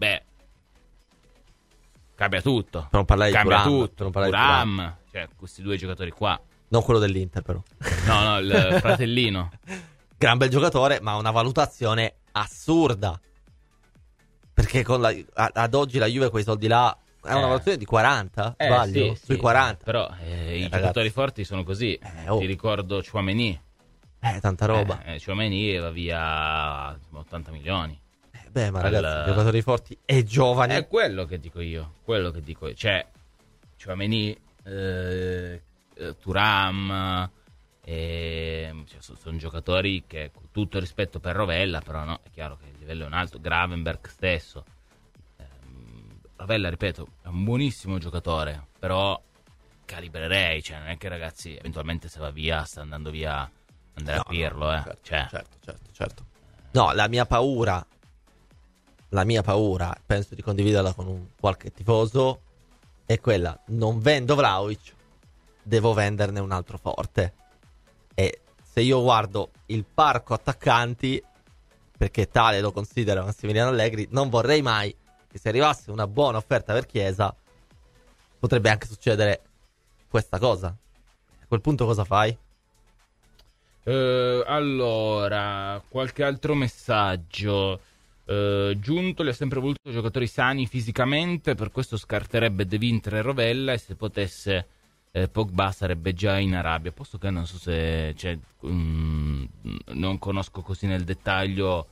cambia tutto. Per non parlare cambia di Thuram, tutto. Thuram, cioè questi due giocatori qua. Non quello dell'Inter, però. No, il fratellino. Gran bel giocatore, ma una valutazione assurda. Perché ad oggi la Juve quei soldi là È una valutazione di 40? Sbaglio? Sì, sui 40. Però i giocatori forti sono così. Ti ricordo Tchouaméni. Tanta roba. Tchouaméni va via 80 milioni. Ma ragazzi, giocatori forti e giovani. È quello che dico io. Cioè, Tchouaméni, Thuram, sono giocatori che, con tutto il rispetto per Rovella, però no, è chiaro che il livello è un altro. Gravenberch stesso. Rovella, ripeto, è un buonissimo giocatore, però calibrerei, cioè non è che ragazzi, eventualmente se va via, sta andando via Andrea Pirlo, Certo. No, la mia paura, penso di condividerla con qualche tifoso, è quella: non vendo Vlahovic, devo venderne un altro forte. E se io guardo il parco attaccanti, perché tale lo considera Massimiliano Allegri, non vorrei mai che se arrivasse una buona offerta per Chiesa potrebbe anche succedere questa cosa. A quel punto cosa fai? Allora, qualche altro messaggio. Giuntoli ha sempre voluto giocatori sani fisicamente, per questo scarterebbe De Winter e Rovella, e se potesse Pogba sarebbe già in Arabia. Posto che non so se non conosco così nel dettaglio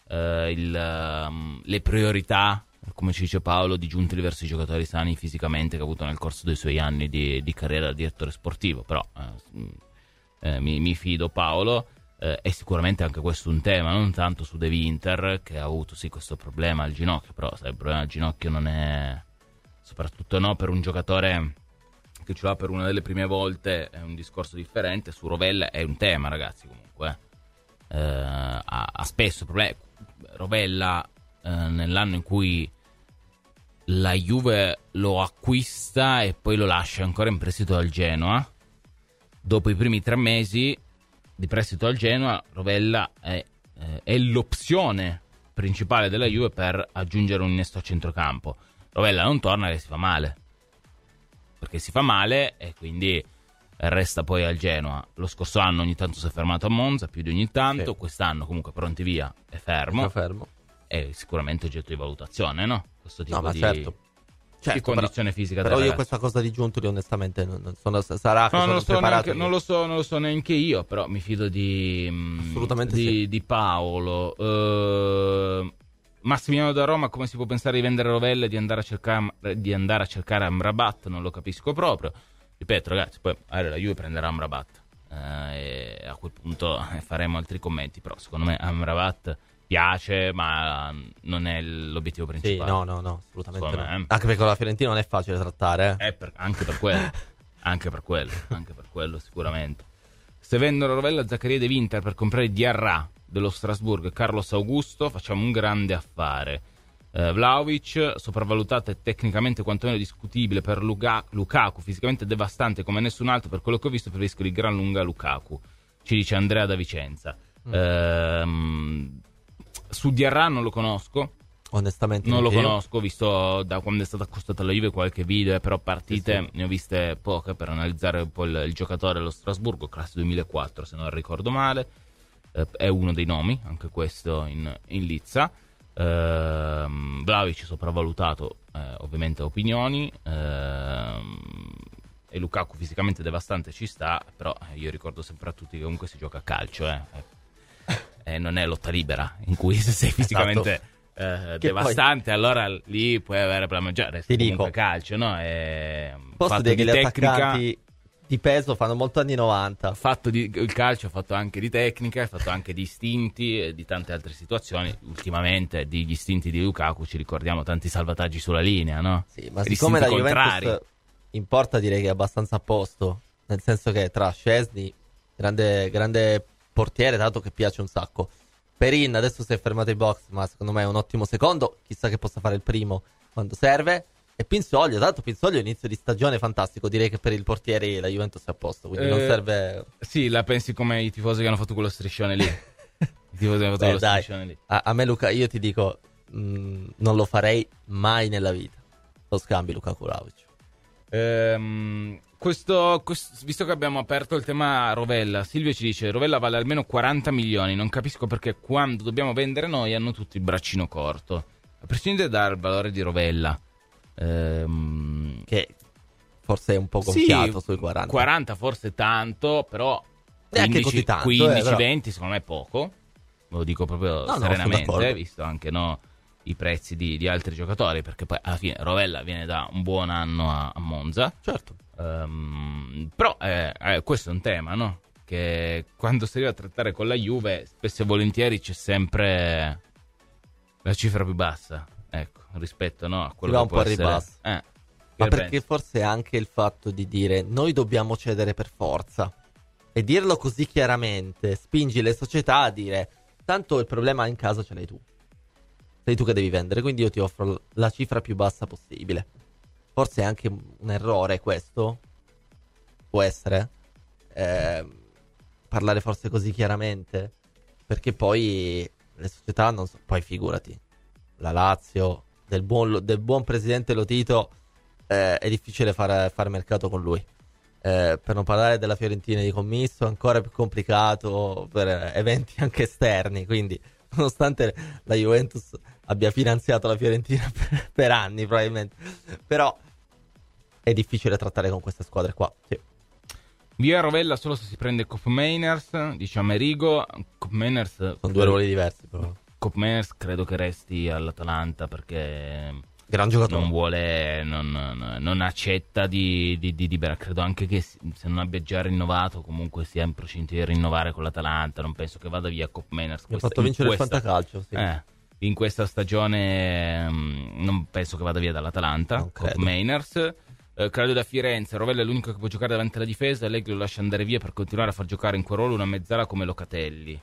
le priorità, come ci dice Paolo, di Giuntoli verso i giocatori sani fisicamente che ha avuto nel corso dei suoi anni di carriera da direttore sportivo, però mi fido, Paolo. È sicuramente anche questo un tema, non tanto su De Winter, che ha avuto sì questo problema al ginocchio, però sai, il problema al ginocchio non è, soprattutto no per un giocatore che ce l'ha per una delle prime volte, è un discorso differente. Su Rovella è un tema, ragazzi, comunque ha spesso problemi. Rovella nell'anno in cui la Juve lo acquista e poi lo lascia ancora in prestito al Genoa, dopo i primi 3 mesi di prestito al Genoa, Rovella è l'opzione principale della Juve per aggiungere un innesto a centrocampo. Rovella non torna perché si fa male e quindi resta poi al Genoa. Lo scorso anno ogni tanto si è fermato a Monza, più di ogni tanto. Sì. Quest'anno comunque pronti via è fermo. È sicuramente oggetto di valutazione, no? Questo tipo di condizione fisica. Però io questa cosa di Giuntoli onestamente non sono, sarà che no, sono preparato. Non lo so neanche io, però mi fido di Paolo. Massimiliano da Roma: come si può pensare di vendere Rovella e di andare a cercare Amrabat? Non lo capisco proprio. Ripeto, ragazzi, poi la Juve prenderà Amrabat e a quel punto faremo altri commenti, però secondo me Amrabat piace, ma non è l'obiettivo principale. Sì, no, assolutamente no. Anche perché con la Fiorentina non è facile trattare. Anche per quello sicuramente. Se vendono Rovella, Zaccaria e De Winter per comprare Diarra dello Strasburgo e Carlos Augusto, facciamo un grande affare. Vlahovic, sopravvalutato e tecnicamente quantomeno discutibile per Lukaku, fisicamente devastante come nessun altro. Per quello che ho visto preferisco di gran lunga Lukaku, ci dice Andrea da Vicenza. Su Diarra non lo conosco, onestamente non lo conosco, visto da quando è stato accostato alla Juve qualche video, però partite ne ho viste poche per analizzare un po' il giocatore dello Strasburgo, classe 2004 se non ricordo male. È uno dei nomi, anche questo in lizza. Vlahovic sopravvalutato, ovviamente opinioni, e Lukaku fisicamente devastante ci sta, però io ricordo sempre a tutti che comunque si gioca a calcio, non è lotta libera in cui se sei fisicamente devastante poi, allora lì puoi avere per la maggiore, ti dico calcio, no? Posso dire che gli attaccanti di peso fanno molto anni 90. Il calcio ha fatto anche di tecnica, ha fatto anche di istinti e di tante altre situazioni. Ultimamente degli istinti di Lukaku ci ricordiamo tanti salvataggi sulla linea, no? Sì, ma siccome la Juventus in porta direi che è abbastanza a posto, nel senso che tra Szczesny, grande portiere, dato che piace un sacco, Perin adesso si è fermato ai box, ma secondo me è un ottimo secondo, chissà che possa fare il primo quando serve. E Pinsoglio, tanto Pinsoglio inizio di stagione fantastico, direi che per il portiere la Juventus è a posto, quindi non serve. Sì, la pensi come i tifosi che hanno fatto quello striscione lì. I tifosi che hanno fatto quello striscione lì. A me Luca, io ti dico, non lo farei mai nella vita, lo scambi Lukaku-Vlahovic. Questo, visto che abbiamo aperto il tema Rovella, Silvio ci dice: Rovella vale almeno 40 milioni, non capisco perché quando dobbiamo vendere noi hanno tutti il braccino corto. A prescindere dal valore di Rovella, che forse è un po' gonfiato sui 40. 40 forse tanto, però 15, tanto, 15 20 secondo me è poco. Lo dico proprio serenamente, visto anche i prezzi di altri giocatori, perché poi alla fine Rovella viene da un buon anno a Monza. Certo. Però questo è un tema, no? Che quando si arriva a trattare con la Juve, spesso e volentieri c'è sempre la cifra più bassa, ecco, rispetto, no, a quello si va che un può po' a essere. ribasso. Ma perché forse anche il fatto di dire noi dobbiamo cedere per forza e dirlo così chiaramente spingi le società a dire tanto il problema in casa ce l'hai tu, sei tu che devi vendere, quindi io ti offro la cifra più bassa possibile. Forse è anche un errore questo, può essere, parlare forse così chiaramente, perché poi le società non so, poi figurati la Lazio del buon presidente Lotito, è difficile fare mercato con lui, per non parlare della Fiorentina di commisso, ancora più complicato per eventi anche esterni, quindi nonostante la Juventus abbia finanziato la Fiorentina per anni probabilmente, però è difficile trattare con queste squadre qua, sì. Via Rovella solo se si prende Koopmeiners, dice Amerigo. Koopmeiners sono due ruoli diversi, però Koopmeiners credo che resti all'Atalanta, perché gran giocatore, non vuole, non accetta di credo anche che se non abbia già rinnovato comunque sia in procinto di rinnovare con l'Atalanta. Non penso che vada via Koopmeiners. Mi ha fatto vincere il fantacalcio, sì. In questa stagione non penso che vada via dall'Atalanta Koopmeiners. Credo da Firenze, Rovella è l'unico che può giocare davanti alla difesa, Allegri lo lascia andare via per continuare a far giocare in quel ruolo una mezzala come Locatelli.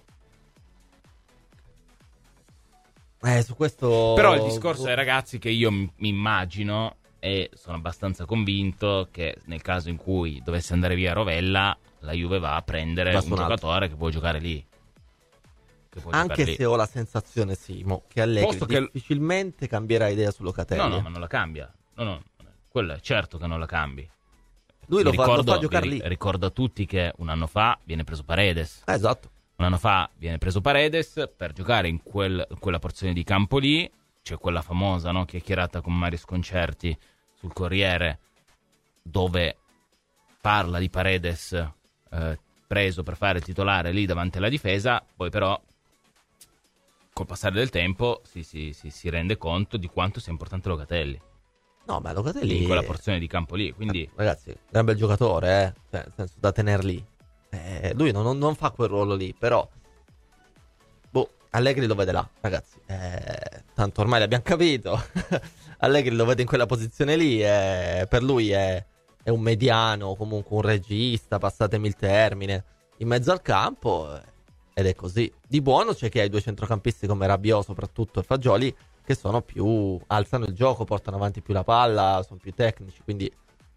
Su questo però il discorso è, ragazzi, che io mi immagino e sono abbastanza convinto che nel caso in cui dovesse andare via Rovella, la Juve va a prendere un giocatore che può giocare lì. Anche se ho la sensazione, Simo, che Allegri difficilmente cambierà idea su Locatelli. No, ma non la cambia. No, quello è certo che non la cambi. Lui lo fa giocare lì. Ricordo a tutti che un anno fa viene preso Paredes. Esatto. Un anno fa viene preso Paredes per giocare in quella porzione di campo lì. C'è quella famosa, no, chiacchierata con Mario Sconcerti sul Corriere, dove parla di Paredes preso per fare il titolare lì davanti alla difesa. Poi però col passare del tempo si rende conto di quanto sia importante Locatelli. No, ma Locatelli in quella porzione di campo lì, quindi ragazzi, gran bel giocatore, cioè, nel senso, da tener lì. Lui non fa quel ruolo lì, però Allegri lo vede là, ragazzi. Tanto ormai l'abbiamo capito. Allegri lo vede in quella posizione lì, per lui è un mediano, comunque un regista, passatemi il termine, in mezzo al campo, ed è così. Di buono c'è che hai due centrocampisti come Rabiot soprattutto e Fagioli, che sono più, alzano il gioco, portano avanti più la palla, sono più tecnici, quindi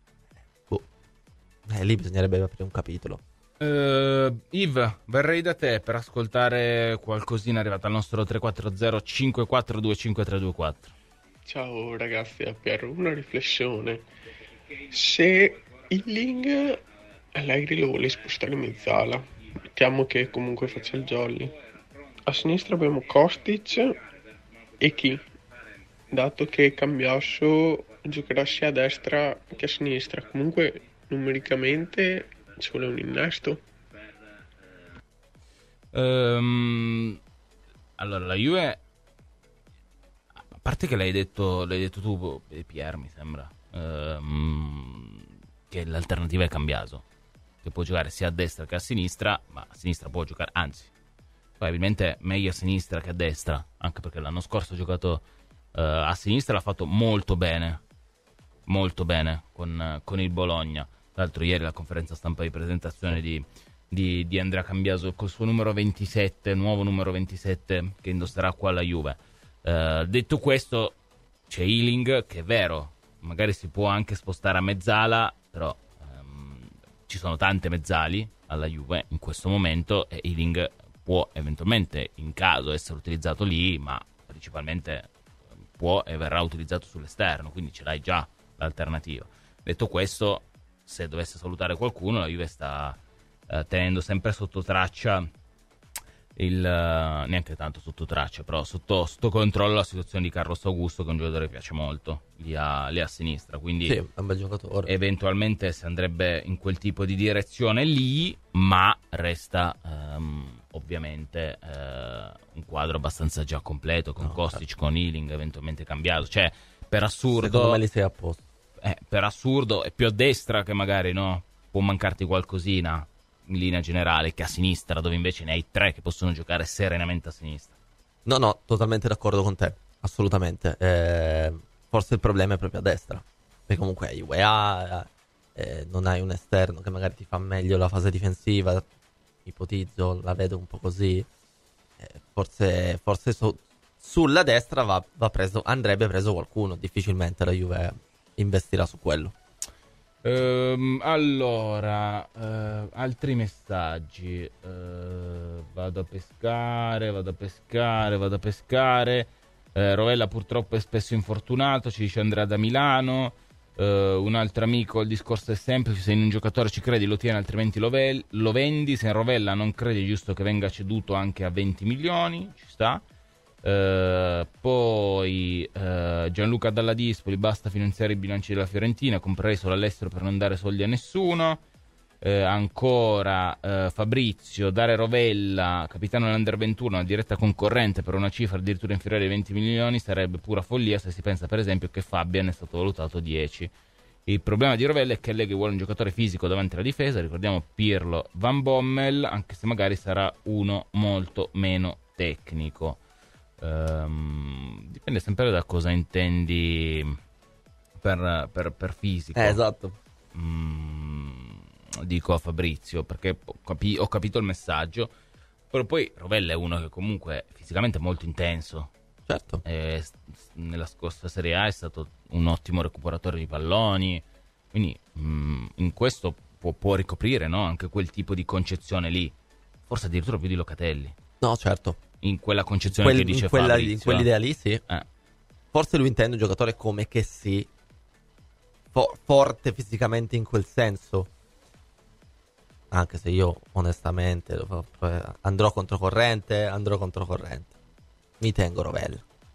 lì bisognerebbe aprire un capitolo. Yves, verrei da te per ascoltare qualcosina arrivata al nostro 340 542 5324. Ciao ragazzi, a Piero, una riflessione. Se Ealing Allegri lo vuole spostare in mezzala, mettiamo che comunque faccia il jolly, a sinistra abbiamo Kostic e chi? Dato che Cambiasso giocherà sia a destra che a sinistra, comunque numericamente ci vuole un innesto. Allora la Juve, a parte che l'hai detto tu, Pier, mi sembra, che l'alternativa è Cambiaso, che può giocare sia a destra che a sinistra, ma a sinistra può giocare, anzi probabilmente meglio a sinistra che a destra, anche perché l'anno scorso ha giocato a sinistra, l'ha fatto molto bene con il Bologna. Tra l'altro ieri la conferenza stampa di presentazione di Andrea Cambiaso col suo numero 27, nuovo numero 27 che indosserà qua alla Juve. Detto questo, c'è Ealing, che è vero, magari si può anche spostare a mezzala, però ci sono tante mezzali alla Juve in questo momento e Ealing può eventualmente in caso essere utilizzato lì, ma principalmente può e verrà utilizzato sull'esterno, quindi ce l'hai già l'alternativa. Detto questo, se dovesse salutare qualcuno, la Juve sta tenendo sempre sotto traccia neanche tanto sotto traccia, però sotto controllo la situazione di Carlos Augusto, che è un giocatore che piace molto lì a sinistra, quindi sì, è un bel giocatore. Eventualmente si andrebbe in quel tipo di direzione lì, ma resta ovviamente un quadro abbastanza già completo, con Kostic, con Ealing eventualmente cambiato, cioè per assurdo secondo me li sei a posto. Per assurdo è più a destra che magari può mancarti qualcosina in linea generale, che a sinistra, dove invece ne hai 3 che possono giocare serenamente a sinistra. No, totalmente d'accordo con te, assolutamente. Forse il problema è proprio a destra, perché comunque hai UEA, non hai un esterno che magari ti fa meglio la fase difensiva, ipotizzo, la vedo un po' così. Forse sulla destra andrebbe preso qualcuno, difficilmente la Juve investirà su quello. Allora, altri messaggi. Vado a pescare. Rovella purtroppo è spesso infortunato, ci dice Andrea da Milano. Un altro amico, il discorso è semplice: se in un giocatore ci credi lo tieni, altrimenti lo vendi. Se in Rovella non credi, è giusto che venga ceduto anche a 20 milioni, ci sta. Poi Gianluca Dalla Dispoli: basta finanziare i bilanci della Fiorentina, comprerei solo all'estero per non dare soldi a nessuno. Ancora Fabrizio: dare Rovella, capitano dell'Under 21, una diretta concorrente per una cifra addirittura inferiore ai 20 milioni sarebbe pura follia, se si pensa per esempio che Fabian è stato valutato 10. Il problema di Rovella è che Allegri vuole un giocatore fisico davanti alla difesa, ricordiamo Pirlo, Van Bommel, anche se magari sarà uno molto meno tecnico. Dipende sempre da cosa intendi per fisico. Esatto. Dico a Fabrizio, perché ho capito il messaggio, però poi Rovella è uno che comunque fisicamente è molto intenso. Certo. Nella scorsa Serie A è stato un ottimo recuperatore di palloni, quindi in questo può ricoprire, no? Anche quel tipo di concezione lì, forse addirittura più di Locatelli. No, certo. In quella concezione che dice Fabrizio. In quell'idea lì, sì. Forse lui intende un giocatore come che sì, forte fisicamente in quel senso. Anche se io onestamente andrò controcorrente. Mi tengo Rovella.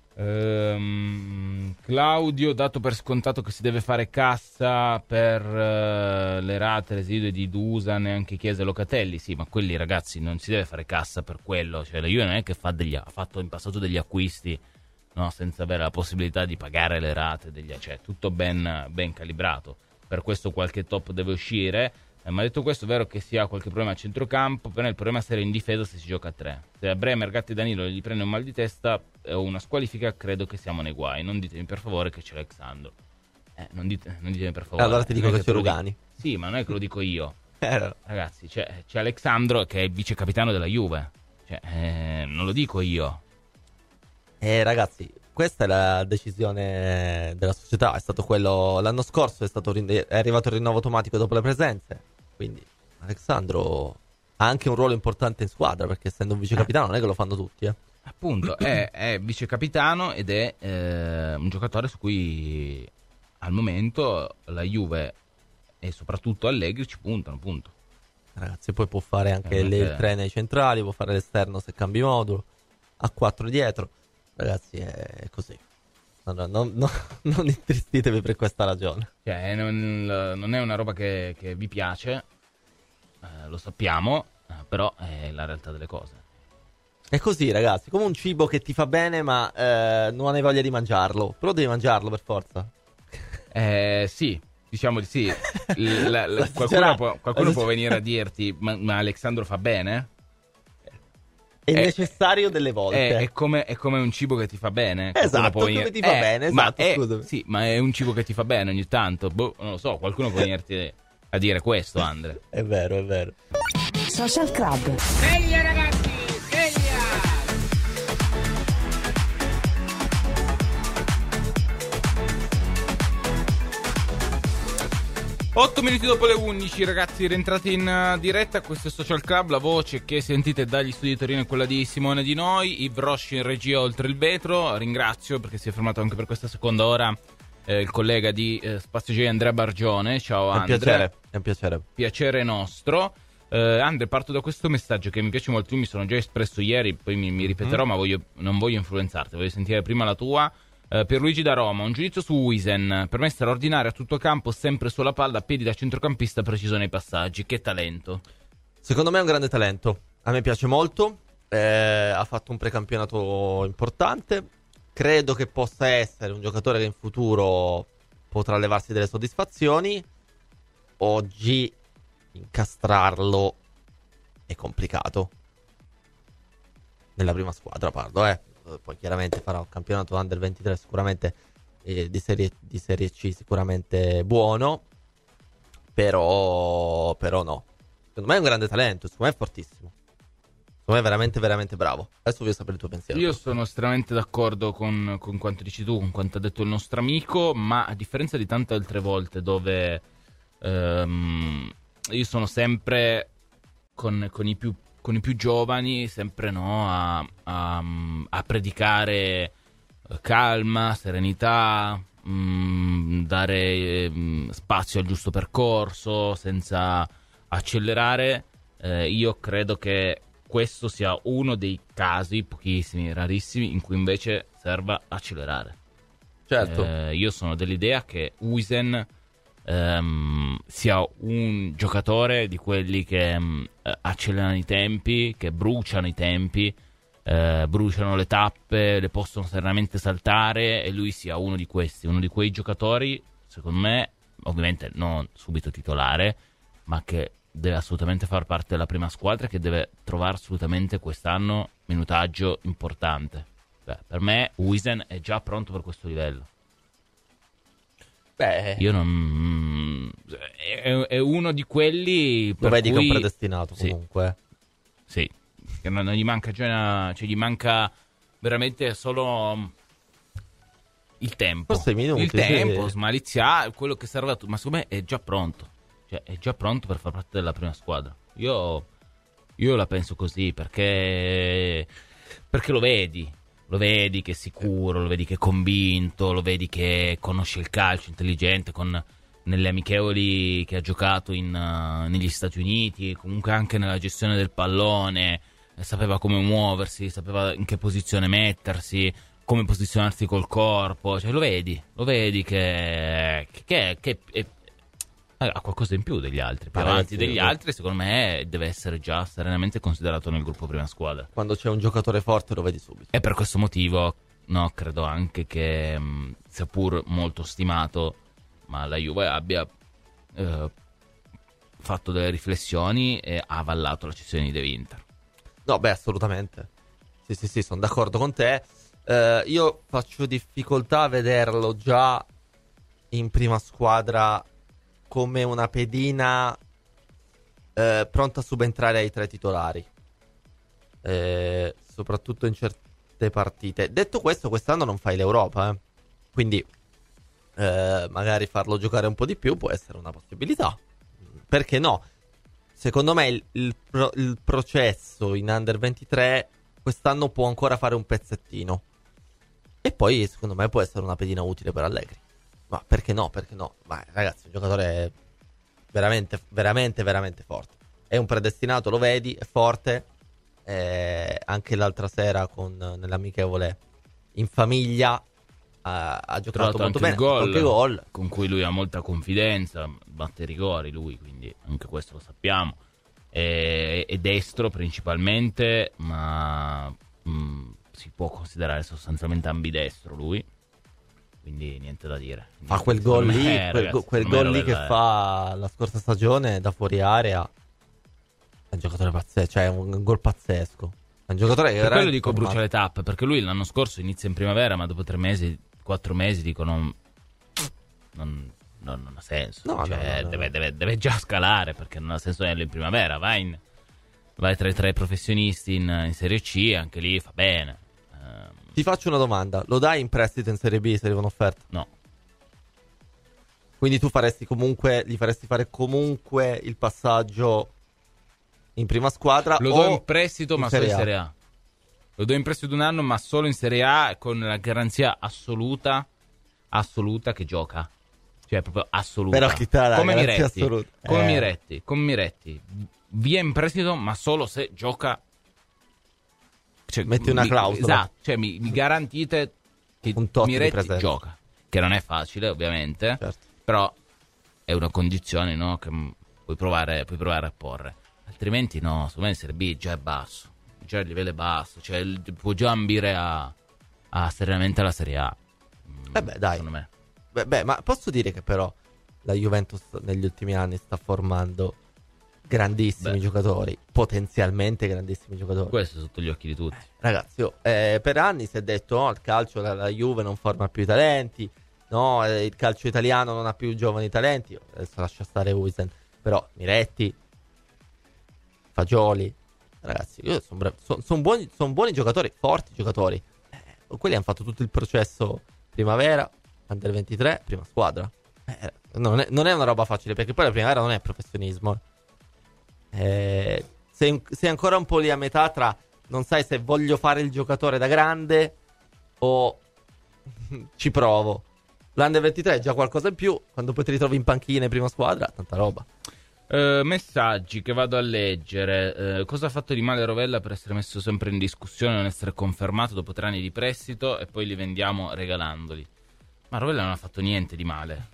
Claudio: dato per scontato che si deve fare cassa per le rate residue di Dusan e anche Chiesa e Locatelli. Sì, ma quelli, ragazzi, non si deve fare cassa per quello. Cioè la Juve non è che ha fatto in passato degli acquisti, no, senza avere la possibilità di pagare le rate cioè tutto ben calibrato. Per questo qualche top deve uscire. Ma detto questo, è vero che si ha qualche problema a centrocampo, però il problema sarà in difesa se si gioca a 3. Se a Bremer, Gatti e Danilo gli prende un mal di testa o una squalifica, credo che siamo nei guai. Non ditemi per favore che c'è Alexandro. Non ditemi per favore. Allora ti dico che c'è Rugani. Sì, ma non è che lo dico io. Ragazzi, c'è Alexandro che è vice capitano della Juve. Non lo dico io. Ragazzi, questa è la decisione della società. È stato quello l'anno scorso, è arrivato il rinnovo automatico dopo le presenze. Quindi Alexandro ha anche un ruolo importante in squadra, perché essendo un vice capitano non è che lo fanno tutti. Appunto, è vice capitano ed è un giocatore su cui al momento la Juve e soprattutto Allegri ci puntano, appunto. Ragazzi, poi può fare anche il 3 nei centrali, può fare l'esterno se cambi modulo, ha 4 dietro. Ragazzi, è così. Non intristitevi per questa ragione. Non è una roba che vi piace, lo sappiamo, però è la realtà delle cose. È così, ragazzi, come un cibo che ti fa bene ma non hai voglia di mangiarlo, però devi mangiarlo per forza. Sì, diciamo di sì. Qualcuno può venire a dirti ma Alexandro fa bene? È necessario delle volte. È come un cibo che ti fa bene. Esatto, come ti fa bene, esatto, scusami. Sì, ma è un cibo che ti fa bene ogni tanto. Non lo so, qualcuno può venirti a dire questo, Andre. È vero. Social Club. Sveglia ragazzi, sveglia! 8 minuti dopo le 11, ragazzi, rientrati in diretta. Questo è Social Club, la voce che sentite dagli studi di Torino è quella di Simone Di Noi, Yves Roche in regia oltre il vetro. Ringrazio, perché si è fermato anche per questa seconda ora, il collega di Spazio J Andrea Bargione. Ciao Andrea. È un piacere. Piacere nostro. Andre, parto da questo messaggio che mi piace molto. Io mi sono già espresso ieri, poi mi ripeterò, ma non voglio influenzarti, voglio sentire prima la tua. Pierluigi da Roma, un giudizio su Huijsen. Per me straordinario a tutto campo, sempre sulla palla, a piedi da centrocampista, preciso nei passaggi. Che talento. Secondo me è un grande talento. A me piace molto. Ha fatto un precampionato importante. Credo che possa essere un giocatore che in futuro potrà levarsi delle soddisfazioni. Oggi incastrarlo è complicato. Nella prima squadra parlo, Poi chiaramente farà un campionato Under 23 sicuramente di serie C sicuramente buono. Però no. Secondo me è un grande talento, secondo me è fortissimo. Secondo me è veramente, veramente bravo. Adesso voglio sapere il tuo pensiero. Io sono estremamente d'accordo con quanto dici tu, con quanto ha detto il nostro amico, ma a differenza di tante altre volte dove io sono sempre con i più giovani, sempre no, a predicare calma, serenità, dare spazio al giusto percorso senza accelerare. Io credo che questo sia uno dei casi, pochissimi, rarissimi, in cui invece serva accelerare. Certo. Io sono dell'idea che Huijsen sia un giocatore di quelli che accelerano i tempi, che bruciano i tempi, bruciano le tappe, le possono serenamente saltare, e lui sia uno di questi, uno di quei giocatori, secondo me, ovviamente non subito titolare, ma che deve assolutamente far parte della prima squadra, che deve trovare assolutamente quest'anno minutaggio importante. Per me Huijsen è già pronto per questo livello. Io non... È uno di quelli per lo vedi cui... che è un predestinato comunque. Sì, che non gli manca già cioè gli manca veramente solo il tempo. Forse i minuti, il tempo, sì. smaliziare, quello che serve a tu. Ma secondo me è già pronto. Cioè è già pronto per far parte della prima squadra. Io la penso così, perché lo vedi. Lo vedi che è sicuro, lo vedi che è convinto, lo vedi che conosce il calcio, intelligente, nelle amichevoli che ha giocato negli Stati Uniti, comunque anche nella gestione del pallone, sapeva come muoversi, sapeva in che posizione mettersi, come posizionarsi col corpo, cioè lo vedi che ha qualcosa in più degli altri, più avanti degli altri. Secondo me deve essere già serenamente considerato nel gruppo prima squadra. Quando c'è un giocatore forte lo vedi subito. E per questo motivo credo anche che sia pur molto stimato, ma la Juve abbia fatto delle riflessioni e ha avallato la cessione di De Winter. No, assolutamente. Sì, sono d'accordo con te. Io faccio difficoltà a vederlo già in prima squadra come una pedina pronta a subentrare ai tre titolari, soprattutto in certe partite. Detto questo, quest'anno non fai l'Europa, quindi magari farlo giocare un po' di più può essere una possibilità. Perché no? Secondo me il processo in Under 23 quest'anno può ancora fare un pezzettino, e poi secondo me può essere una pedina utile per Allegri. Ma perché no? Ma ragazzi, un giocatore veramente, veramente, veramente forte. È un predestinato, lo vedi, è forte. Anche l'altra sera nell'amichevole in famiglia ha giocato molto bene. Qualche gol con cui lui ha molta confidenza, batte i rigori lui, quindi anche questo lo sappiamo. È destro principalmente, ma si può considerare sostanzialmente ambidestro lui. Quindi niente da dire. Fa quel gol lì, quel gol lì che fa la scorsa stagione da fuori area. È un giocatore pazzesco, cioè un gol pazzesco. È un giocatore che per quello dico brucia le tappe, perché lui l'anno scorso inizia in primavera, ma dopo 3 mesi, 4 mesi dico non ha senso. No. Deve già scalare, perché non ha senso neanche in primavera. Vai tra i 3 professionisti in Serie C, anche lì fa bene. Ti faccio una domanda: lo dai in prestito in Serie B se arriva un'offerta? No. Quindi tu gli faresti fare comunque il passaggio in prima squadra? Lo do in prestito, ma solo in Serie A. Lo do in prestito 1 anno, ma solo in Serie A, con la garanzia assoluta che gioca. cioè proprio assoluta. Però chi te la dà, come Miretti, come Miretti, via in prestito, ma solo se gioca. Cioè, metti una clausola. Esatto, cioè mi garantite che Miretti gioca, che non è facile ovviamente, certo. Però è una condizione, no, che puoi provare a porre, altrimenti no, secondo me in Serie B già è basso, già il livello è basso, cioè può già ambire a seriamente alla Serie A. Beh, dai, secondo me. Beh, ma posso dire che però la Juventus negli ultimi anni sta formando grandissimi giocatori, potenzialmente grandissimi giocatori. Questo è sotto gli occhi di tutti. Ragazzi, per anni si è detto il calcio, la Juve non forma più talenti, no, il calcio italiano non ha più giovani talenti. Adesso lascia stare Huijsen, però Miretti, Fagioli, ragazzi, sono buoni giocatori, forti giocatori. Quelli hanno fatto tutto il processo primavera, Under 23, prima squadra. Non è una roba facile, perché poi la primavera non è professionismo. Sei ancora un po' lì a metà tra non sai se voglio fare il giocatore da grande o ci provo. L'Under 23 è già qualcosa in più, quando poi ti ritrovi in panchina in prima squadra, tanta roba. Messaggi che vado a leggere. Cosa ha fatto di male Rovella per essere messo sempre in discussione e non essere confermato dopo 3 anni di prestito e poi li vendiamo regalandoli? Ma Rovella non ha fatto niente di male,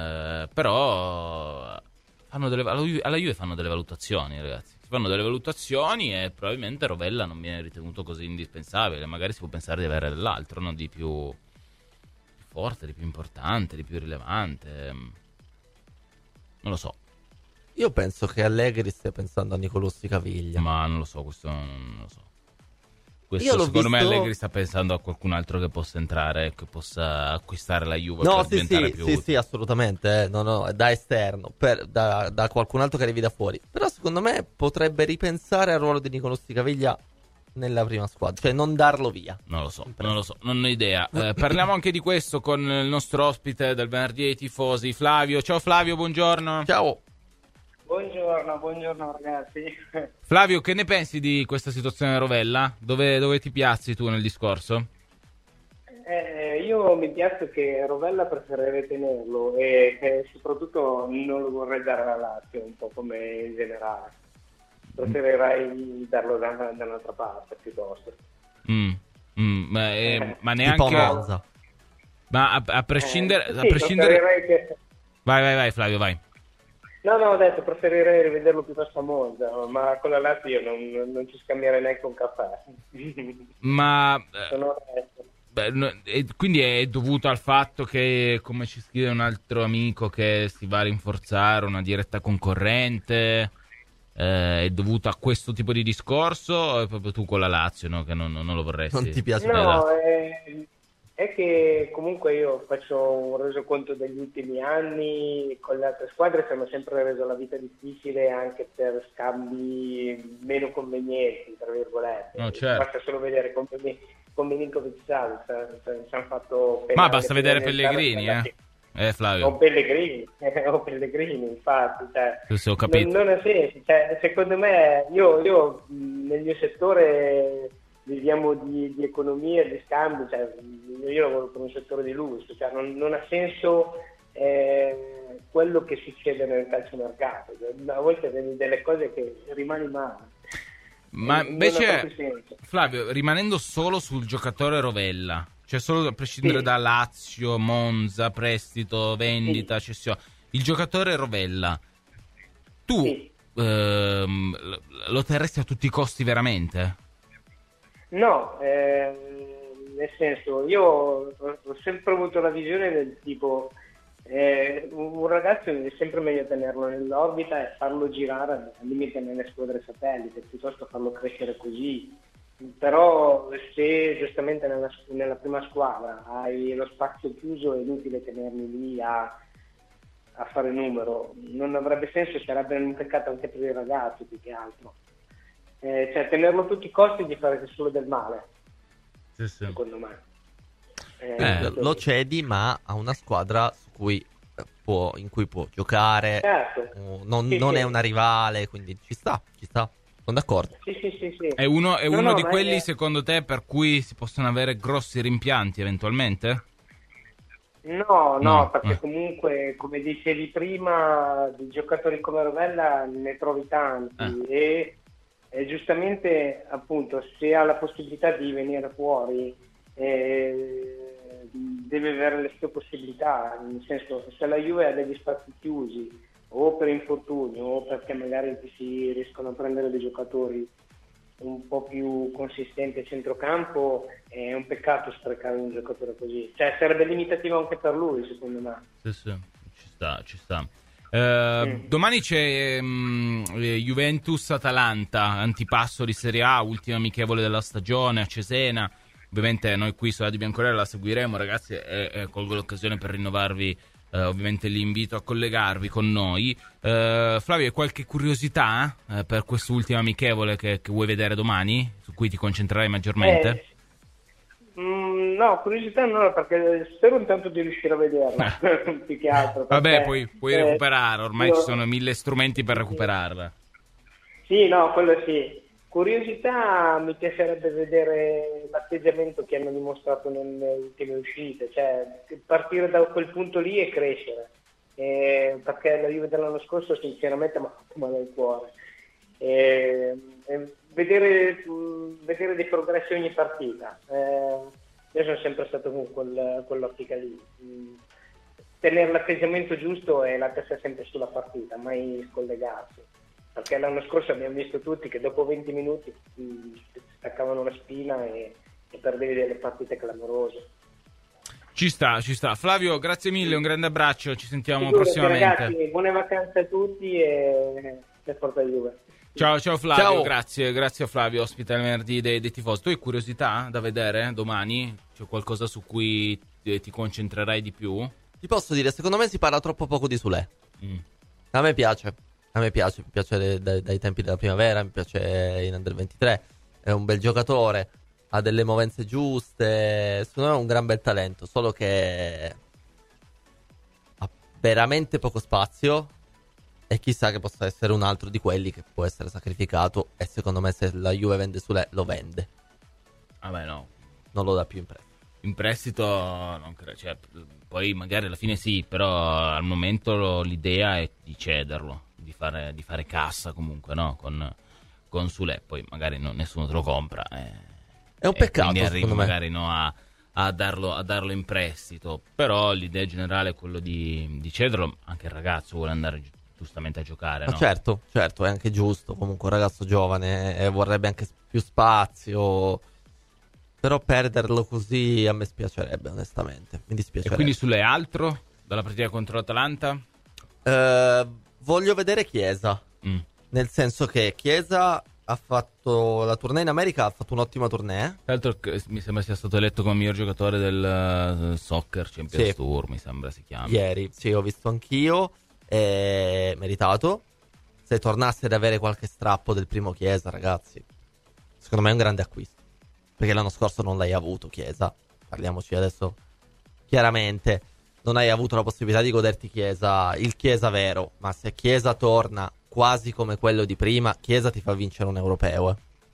però alla Juve fanno delle valutazioni, ragazzi. Fanno delle valutazioni e probabilmente Rovella non viene ritenuto così indispensabile. Magari si può pensare di avere dell'altro, no? Di più forte, di più importante, di più rilevante. Non lo so. Io penso che Allegri stia pensando a Nicolussi Caviglia. Ma non lo so, questo non lo so. Questo secondo me Allegri sta pensando a qualcun altro che possa entrare, che possa acquistare la Juve per diventare più utile. Sì, assolutamente. No, da esterno, da qualcun altro che arrivi da fuori. Però secondo me potrebbe ripensare al ruolo di Nicolussi Caviglia nella prima squadra, cioè non darlo via. Non lo so, non ho idea. Parliamo anche di questo con il nostro ospite del venerdì ai tifosi, Flavio. Ciao Flavio, buongiorno. Ciao. Buongiorno ragazzi. Flavio, che ne pensi di questa situazione Rovella? Dove ti piazzi tu nel discorso? Io mi piace che Rovella preferirei tenerlo e soprattutto non lo vorrei dare alla Lazio, un po' come in generale. Preferirei darlo da un'altra parte piuttosto. Ma neanche... Tipo Monza. Ma a prescindere... Che... Vai Flavio, vai. No, ho detto preferirei rivederlo piuttosto a Monza, ma con la Lazio non ci scambierei neanche un caffè. Ma quindi è dovuto al fatto che, come ci scrive un altro amico, che si va a rinforzare una diretta concorrente, è dovuto a questo tipo di discorso, o è proprio tu con la Lazio, no? Che non lo vorresti? Non ti piace? No, è che comunque io faccio un resoconto degli ultimi anni, con le altre squadre ci hanno sempre reso la vita difficile anche per scambi meno convenienti, tra virgolette. No, certo. Basta solo vedere con Milinkovic-Savic, ci hanno fatto... Ma basta vedere Pellegrini, Flavio. O Pellegrini, infatti. Ho capito. Non ha senso, secondo me, io nel mio settore... viviamo di economia, di scambio, io lavoro per un settore di lusso, non ha senso quello che succede nel calciomercato. A volte vedi delle cose che rimani male. Ma invece, Flavio, rimanendo solo sul giocatore Rovella, cioè solo a prescindere da Lazio, Monza, prestito, vendita, cessione, il giocatore Rovella, tu lo terresti a tutti i costi veramente? No, nel senso, io ho sempre avuto la visione del tipo un ragazzo è sempre meglio tenerlo nell'orbita e farlo girare al limite nelle squadre satellite, piuttosto farlo crescere così. Però se giustamente nella prima squadra hai lo spazio chiuso è inutile tenerli lì a fare numero, non avrebbe senso, sarebbe un peccato anche per i ragazzi più che altro. Tenerlo a tutti i costi di fare solo del male, secondo me. Lo cedi, ma a una squadra in cui può giocare, certo. Non è una rivale, quindi ci sta, sono d'accordo. Sì. È uno di quelli secondo te per cui si possono avere grossi rimpianti eventualmente? No, perché comunque, come dicevi prima, di giocatori come Rovella ne trovi tanti e giustamente, appunto, se ha la possibilità di venire fuori, deve avere le sue possibilità, nel senso, se la Juve ha degli spazi chiusi o per infortunio o perché magari si riescono a prendere dei giocatori un po' più consistenti a centrocampo, è un peccato sprecare un giocatore così, cioè sarebbe limitativo anche per lui, secondo me. Sì, ci sta. Domani c'è Juventus-Atalanta, antipasso di Serie A, ultima amichevole della stagione a Cesena. Ovviamente noi qui su Radio Bianconera la seguiremo, ragazzi, e colgo l'occasione per rinnovarvi ovviamente l'invito a collegarvi con noi. Flavio, hai qualche curiosità per quest'ultima amichevole che vuoi vedere domani, su cui ti concentrerai maggiormente? No, curiosità no, perché spero intanto di riuscire a vederla, più che altro. Vabbè, puoi recuperare, ormai ci sono 1000 strumenti per recuperarla. Sì, no, quello sì. Curiosità, mi piacerebbe vedere l'atteggiamento che hanno dimostrato nelle ultime uscite, cioè partire da quel punto lì e crescere, perché la Juve dell'anno scorso sinceramente mi ha fatto male al cuore. Vedere dei progressi ogni partita. Io sono sempre stato con quell'ottica lì. Tenere l'atteggiamento giusto e la testa sempre sulla partita, mai scollegarsi. Perché l'anno scorso abbiamo visto tutti che dopo 20 minuti staccavano la spina e perdevi delle partite clamorose. Ci sta. Flavio, grazie mille, un grande abbraccio, ci sentiamo prossimamente. Ragazzi, buone vacanze a tutti e forza Juve. Ciao Flavio, Grazie a Flavio, ospite al venerdì dei tifosi. Tu hai curiosità da vedere domani? C'è qualcosa su cui ti concentrerai di più? Ti posso dire, secondo me si parla troppo poco di Sule. A me piace dai tempi della primavera, mi piace in Under 23, è un bel giocatore, ha delle movenze giuste, secondo me è un gran bel talento, solo che ha veramente poco spazio e chissà che possa essere un altro di quelli che può essere sacrificato, e secondo me se la Juve vende Sule lo vende. Vabbè, no, non lo dà più in prestito. In prestito non credo, cioè, poi magari alla fine sì, però al momento l'idea è di cederlo, di fare cassa comunque, no? Con Sule, poi magari nessuno te lo compra. È un peccato, quindi arrivi secondo me. magari a darlo in prestito, però l'idea generale è quello di cederlo. Anche il ragazzo vuole andare giustamente a giocare, no? Certo, è anche giusto, comunque un ragazzo giovane vorrebbe anche più spazio, però perderlo così a me spiacerebbe, onestamente, mi dispiacerebbe. E quindi Sule altro dalla partita contro l'Atalanta? Voglio vedere Chiesa, nel senso che Chiesa ha fatto la tournée in America, ha fatto un'ottima tournée. Tra l'altro mi sembra sia stato eletto come miglior giocatore del Soccer Champions Tour, mi sembra si chiama. Ieri, sì, ho visto anch'io, meritato. Se tornasse ad avere qualche strappo del primo Chiesa, ragazzi, secondo me è un grande acquisto, perché l'anno scorso non l'hai avuto Chiesa, parliamoci adesso chiaramente. Non hai avuto la possibilità di goderti Chiesa, il Chiesa vero, ma se Chiesa torna quasi come quello di prima, Chiesa ti fa vincere un europeo.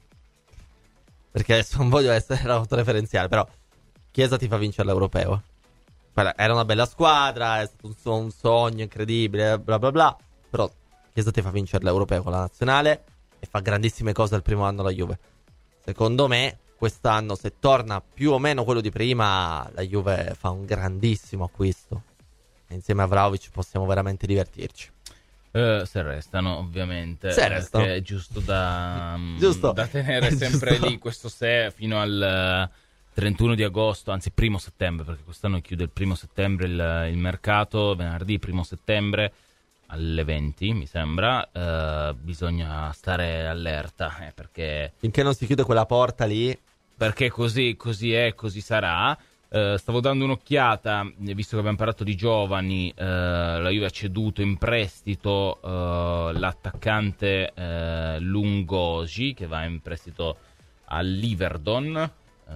Perché adesso non voglio essere autoreferenziale, però Chiesa ti fa vincere l'europeo. Era una bella squadra, è stato un sogno incredibile, bla bla bla, però Chiesa ti fa vincere l'europeo con la nazionale e fa grandissime cose al primo anno la Juve. Secondo me quest'anno, se torna più o meno quello di prima, la Juve fa un grandissimo acquisto e insieme a Vlahovic possiamo veramente divertirci. Se restano, ovviamente, restano. È giusto da tenere è sempre giusto. lì questo fino al 31 di agosto, anzi 1 settembre, perché quest'anno chiude il 1 settembre il mercato, venerdì 1 settembre alle 20 mi sembra. Bisogna stare allerta, perché finché non si chiude quella porta lì, perché così è, così sarà. Stavo dando un'occhiata, visto che abbiamo parlato di giovani, la Juve ha ceduto in prestito l'attaccante Lungosi, che va in prestito all'Iverdon,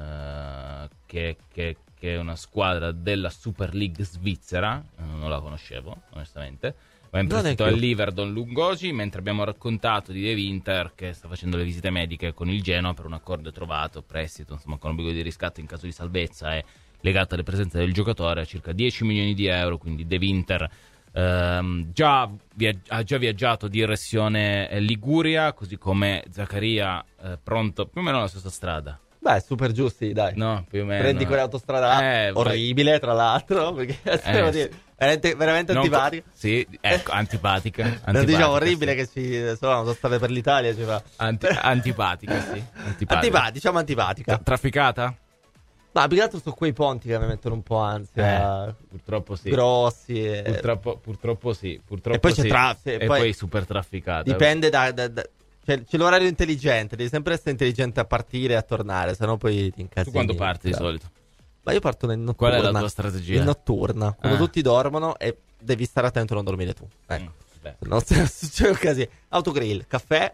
che è una squadra della Super League svizzera, non la conoscevo onestamente. Va in prestito all'Iverdon Lungosi, mentre abbiamo raccontato di De Winter che sta facendo le visite mediche con il Genoa per un accordo trovato, prestito, insomma, con obbligo di riscatto in caso di salvezza, e legata alle presenze del giocatore, a circa 10 milioni di euro, quindi De Winter ha già viaggiato direzione Liguria, così come Zaccaria, pronto più o meno alla stessa strada. Beh, super giusti, dai. No, più o meno. Prendi quell'autostrada orribile, tra l'altro, perché veramente antipatica. Sì, ecco, antipatica. Non diciamo orribile, sì. Che sono autostrade per l'Italia, ci fa. Antipatica, sì. Diciamo antipatica. Trafficata? No, più che altro su quei ponti che mi mettono un po' ansia. Purtroppo sì. Grossi. Purtroppo sì. E poi c'è traffico. E poi super trafficata. Dipende c'è l'orario intelligente, devi sempre essere intelligente a partire e a tornare, sennò poi ti incazzi. Tu quando parti di solito? Ma io parto nel notturna. Qual è la tua strategia? In notturna, quando tutti dormono e devi stare attento a non dormire tu. Ecco. Non succede così. Autogrill, caffè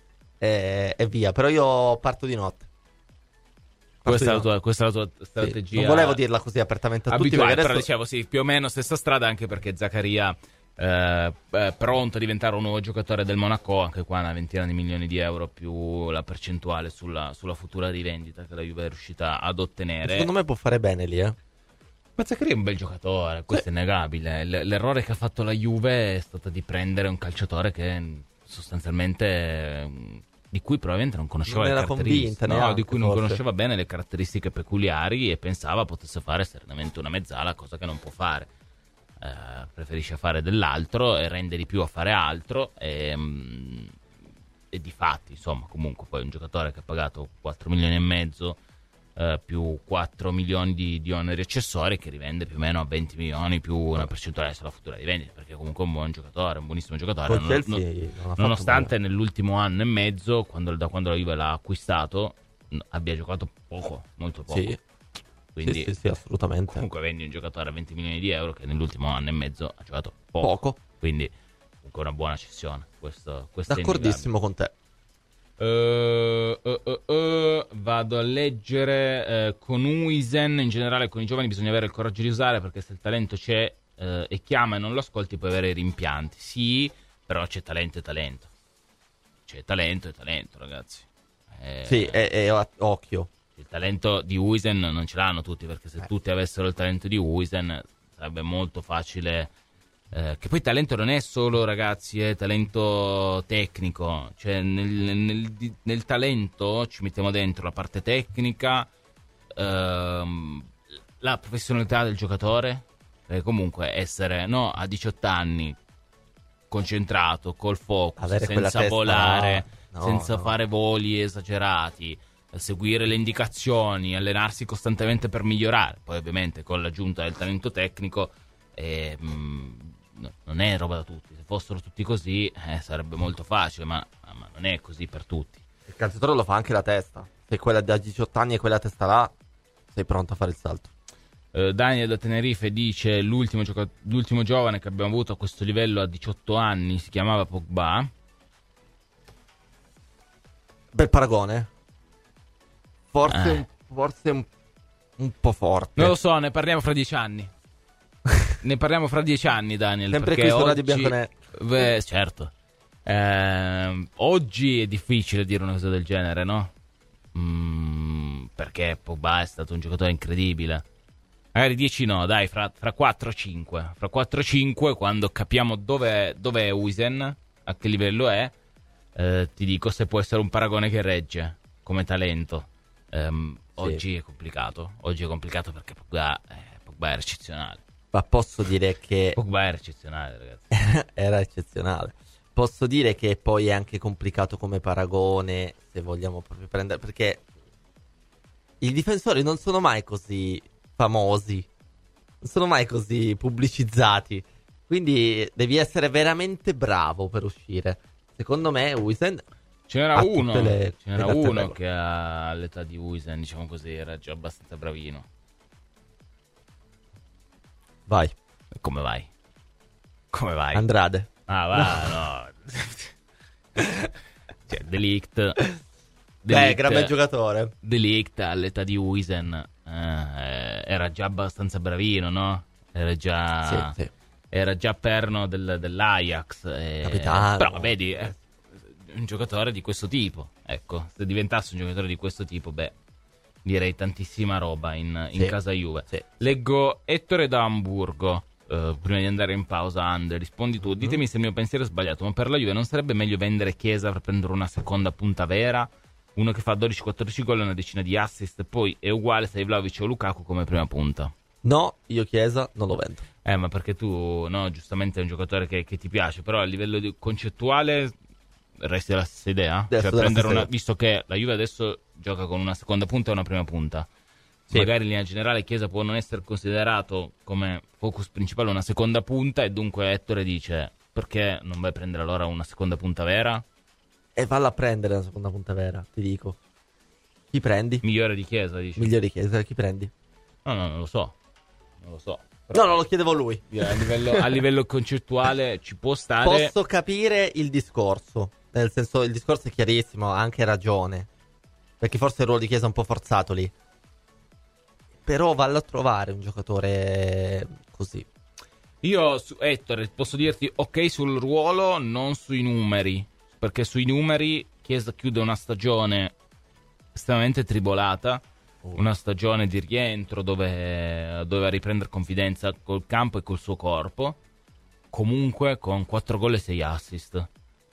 e via. Però io parto di notte. Questa è la tua strategia. Sì. Non volevo dirla così apertamente a tutti, perché adesso... però dicevo sì, più o meno stessa strada, anche perché Zaccaria pronto a diventare un nuovo giocatore del Monaco, anche qua una ventina di milioni di euro più la percentuale sulla futura rivendita che la Juve è riuscita ad ottenere. Secondo me può fare bene lì, Ma Zaccaria è un bel giocatore, questo è innegabile. L'errore che ha fatto la Juve è stato di prendere un calciatore che sostanzialmente, di cui probabilmente non conosceva le caratteristiche, di cui non conosceva bene le caratteristiche peculiari e pensava potesse fare serenamente una mezzala, cosa che non può fare. Preferisce fare dell'altro e rende di più a fare altro e di fatti, insomma, comunque poi un giocatore che ha pagato 4 milioni e mezzo più 4 milioni di oneri accessori, che rivende più o meno a 20 milioni più una percentuale sulla futura rivendita, perché comunque è un buon giocatore, un buonissimo giocatore, nonostante nell'ultimo anno e mezzo, da quando la Juve l'ha acquistato, abbia giocato poco, molto poco. Sì. Quindi, sì, assolutamente. Comunque vendi un giocatore a 20 milioni di euro che nell'ultimo anno e mezzo ha giocato poco. Quindi comunque una buona cessione. Questo d'accordissimo con te. Vado a leggere. Con Huijsen, in generale con i giovani bisogna avere il coraggio di usare, perché se il talento c'è e chiama e non lo ascolti puoi avere rimpianti. Sì, però c'è talento e talento. C'è talento e talento, ragazzi. Sì, e occhio. Il talento di Huijsen non ce l'hanno tutti, perché se tutti avessero il talento di Huijsen sarebbe molto facile. Che poi talento non è solo, ragazzi, è talento tecnico. Cioè nel talento ci mettiamo dentro la parte tecnica, la professionalità del giocatore, perché comunque essere a 18 anni concentrato, col focus, avere senza volare, senza fare voli esagerati, seguire le indicazioni, allenarsi costantemente per migliorare, poi ovviamente con l'aggiunta del talento tecnico, non è roba da tutti. Se fossero tutti così sarebbe molto facile, ma non è così per tutti. Il calciatore lo fa anche la testa. Se quella da 18 anni e quella testa là, sei pronto a fare il salto. Daniel da Tenerife dice: l'ultimo giovane che abbiamo avuto a questo livello a 18 anni si chiamava Pogba. Bel paragone. Forse un po' forte. Non lo so, ne parliamo fra 10 anni. Ne parliamo fra 10 anni, Daniel. Sempre perché qui su Radio Bianconera. Certo. Oggi è difficile dire una cosa del genere, no? Perché Pogba è stato un giocatore incredibile. Magari 10 no, dai, fra 4-5. Fra 4-5, quando capiamo dove è Huijsen, a che livello è, ti dico se può essere un paragone che regge come talento. Oggi è complicato. Oggi è complicato perché Pogba era eccezionale. Ma posso dire che Pogba era eccezionale, ragazzi. Era eccezionale. Posso dire che poi è anche complicato come paragone, se vogliamo proprio prendere, perché i difensori non sono mai così famosi, non sono mai così pubblicizzati, quindi devi essere veramente bravo per uscire. Secondo me Huijsen ce n'era uno che all'età di Huijsen, diciamo così, era già abbastanza bravino. Vai. Come vai? Andrade. No. Cioè, De Ligt, gran bel giocatore. De Ligt all'età di Huijsen era già abbastanza bravino, no? Era già perno dell'Ajax. Capitano. Però vedi, un giocatore di questo tipo. Ecco, se diventasse un giocatore di questo tipo, direi tantissima roba in Sì. casa Juve. Sì. Leggo Ettore da Amburgo. Prima di andare in pausa, Andre, rispondi tu. Ditemi se il mio pensiero è sbagliato, ma per la Juve non sarebbe meglio vendere Chiesa per prendere una seconda punta vera? Uno che fa 12-14 gol e una decina di assist, poi è uguale se hai Vlahovic o Lukaku come prima punta. No, io Chiesa non lo vendo. Ma perché tu, no, giustamente è un giocatore che ti piace, però a livello concettuale resti della stessa idea? Resto Cioè della prendere stessa idea. visto che la Juve adesso gioca con una seconda punta e una prima punta. Sì. Magari in linea generale Chiesa può non essere considerato come focus principale una seconda punta e dunque Ettore dice perché non vai a prendere allora una seconda punta vera? E valla a prendere la seconda punta vera, ti dico. Chi prendi? Migliore di Chiesa, dici? Migliore di Chiesa, chi prendi? No, non lo so. No, non lo chiedevo a lui. A livello concettuale ci può stare. Posso capire il discorso. Nel senso, il discorso è chiarissimo, ha anche ragione. Perché forse il ruolo di Chiesa è un po' forzato lì. Però valla a trovare un giocatore così. Io su Ettore posso dirti ok sul ruolo, non sui numeri. Perché sui numeri Chiesa chiude una stagione estremamente tribolata. Una stagione di rientro dove doveva riprendere confidenza col campo e col suo corpo. Comunque con 4 gol e 6 assist.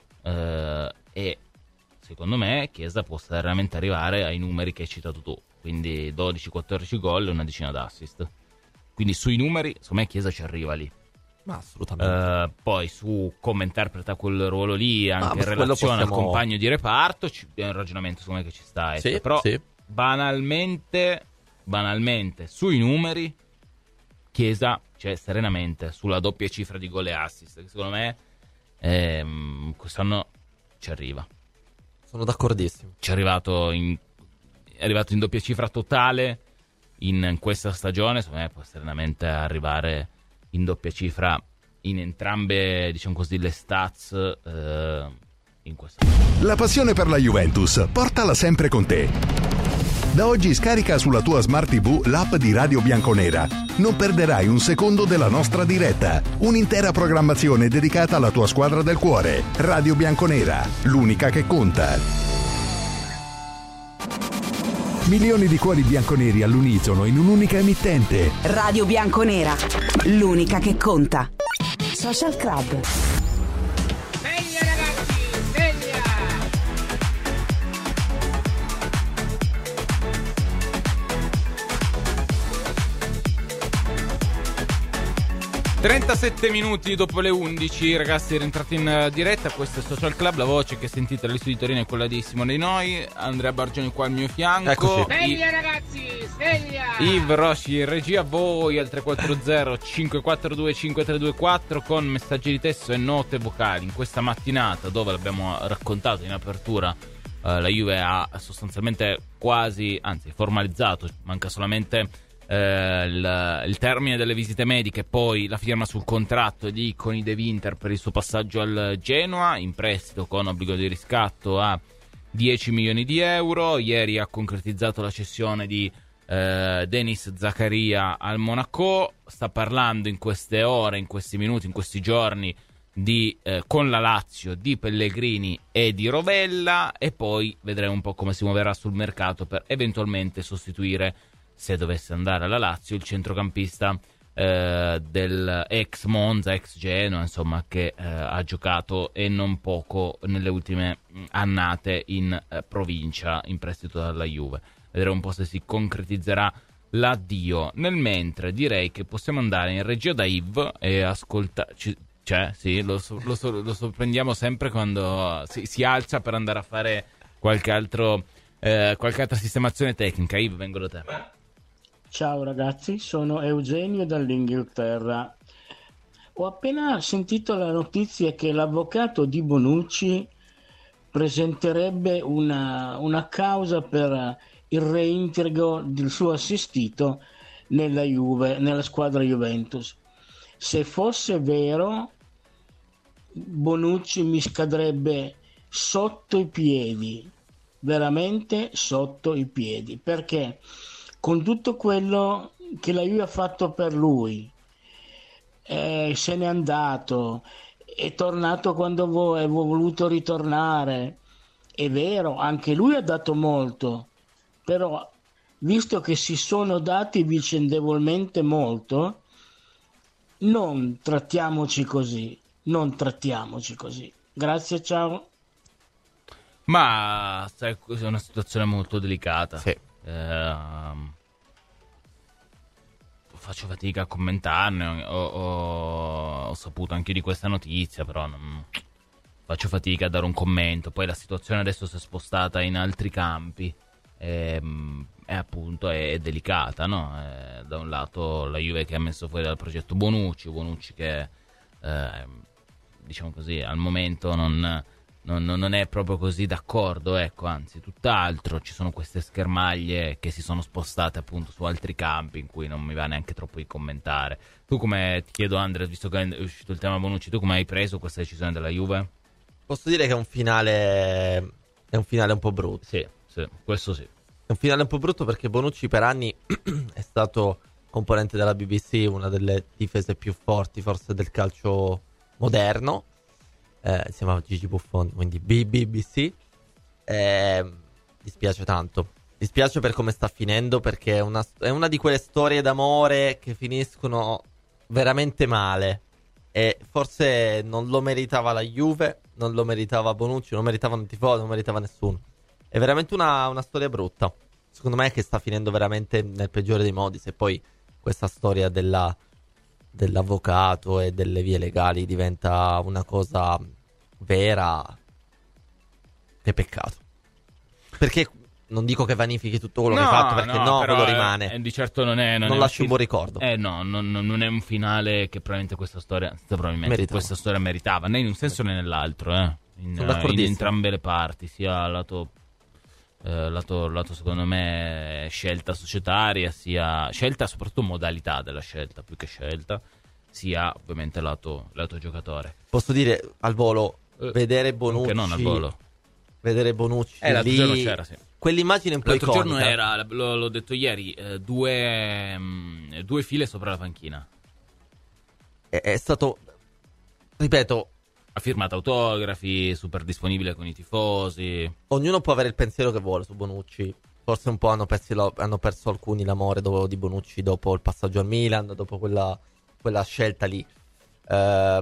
E secondo me Chiesa può veramente arrivare ai numeri che hai citato tu. Quindi 12-14 gol e una decina d'assist. Quindi sui numeri, secondo me Chiesa ci arriva lì. Ma assolutamente. Poi su come interpreta quel ruolo lì, anche in quello relazione al possiamo- compagno di reparto, è un ragionamento secondo me che ci sta. Sì, Però sì. banalmente, sui numeri, Chiesa c'è serenamente sulla doppia cifra di gol e assist. Che secondo me quest'anno ci arriva. Sono d'accordissimo. È arrivato in doppia cifra totale in questa stagione, secondo me può serenamente arrivare in doppia cifra in entrambe, diciamo così, le stats in questa. La passione per la Juventus, portala sempre con te. Da oggi scarica sulla tua Smart TV l'app di Radio Bianconera. Non perderai un secondo della nostra diretta. Un'intera programmazione dedicata alla tua squadra del cuore. Radio Bianconera, l'unica che conta. Milioni di cuori bianconeri all'unisono in un'unica emittente. Radio Bianconera, l'unica che conta. Social Club. Sveglia ragazzi, sveglia! 37 minuti dopo le 11, ragazzi, rientrati in diretta. Questo è Social Club, la voce che sentite dall'Istituto di Torino è quella di Simone Noi. Andrea Bargioni qua al mio fianco. Eccoci. Sveglia ragazzi, sveglia! Yves Rossi in regia, voi al 340 542 5324 con messaggi di testo e note vocali. In questa mattinata, dove l'abbiamo raccontato in apertura, la Juve ha sostanzialmente quasi, anzi formalizzato, manca solamente il termine delle visite mediche, poi la firma sul contratto di Coni De Winter per il suo passaggio al Genoa in prestito con obbligo di riscatto a 10 milioni di euro. Ieri ha concretizzato la cessione di Denis Zakaria al Monaco. Sta parlando in queste ore, in questi minuti, in questi giorni con la Lazio di Pellegrini e di Rovella, e poi vedremo un po' come si muoverà sul mercato per eventualmente sostituire, se dovesse andare alla Lazio, il centrocampista del ex Monza, ex Genoa, insomma, che ha giocato e non poco nelle ultime annate in provincia, in prestito dalla Juve. Vedremo un po' se si concretizzerà l'addio. Nel mentre direi che possiamo andare in regia da Yves e ascoltarci. Cioè, sì, lo sorprendiamo sempre quando si alza per andare a fare qualche altra sistemazione tecnica. Yves, vengo da te. Ciao ragazzi, sono Eugenio dall'Inghilterra. Ho appena sentito la notizia che l'avvocato di Bonucci presenterebbe una causa per il reintegro del suo assistito nella Juve, nella squadra Juventus. Se fosse vero, Bonucci mi scadrebbe sotto i piedi, veramente sotto i piedi, perché con tutto quello che la Juve ha fatto per lui, se n'è andato, è tornato quando è voluto ritornare. È vero, anche lui ha dato molto, però visto che si sono dati vicendevolmente molto, non trattiamoci così. Grazie, ciao. Ma sai, è una situazione molto delicata. Sì. Faccio fatica a commentarne. Ho saputo anche di questa notizia, però faccio fatica a dare un commento. Poi la situazione adesso si è spostata in altri campi. E appunto è delicata, no? Da un lato la Juve che ha messo fuori dal progetto Bonucci che diciamo così al momento non è proprio così d'accordo, ecco, anzi tutt'altro. Ci sono queste schermaglie che si sono spostate appunto su altri campi in cui non mi va neanche troppo di commentare. Tu come, ti chiedo Andrea, visto che è uscito il tema Bonucci, tu come hai preso questa decisione della Juve? Posso dire che è un finale un po' brutto. Sì, questo sì. È un finale un po' brutto perché Bonucci per anni è stato componente della BBC, una delle difese più forti forse del calcio moderno. Si chiamava Gigi Buffon, quindi BBC. Dispiace tanto. Dispiace per come sta finendo, perché è una di quelle storie d'amore che finiscono veramente male. E forse non lo meritava la Juve, non lo meritava Bonucci, non lo meritavano i tifosi, non lo meritava nessuno. È veramente una storia brutta. Secondo me è che sta finendo veramente nel peggiore dei modi. Se poi questa storia dell'avvocato e delle vie legali diventa una cosa vera, che peccato. Perché non dico che vanifichi tutto quello che hai fatto, perché no, quello rimane. Di certo non lasci un buon ricordo. No, non è un finale che probabilmente questa storia meritava, né in un senso né nell'altro, in entrambe le parti, sia lato secondo me scelta societaria, sia scelta soprattutto modalità della scelta più che scelta, sia ovviamente lato giocatore. Posso dire al volo, vedere Bonucci, non al volo, vedere Bonucci l'altro giorno c'era, sì. Quell'immagine un po' iconica. L'altro giorno era, l'ho detto ieri, due file sopra la panchina. È stato, ripeto, ha firmato autografi, super disponibile con i tifosi. Ognuno può avere il pensiero che vuole su Bonucci. Forse un po' hanno perso alcuni l'amore di Bonucci dopo il passaggio al Milan, dopo quella scelta lì. Però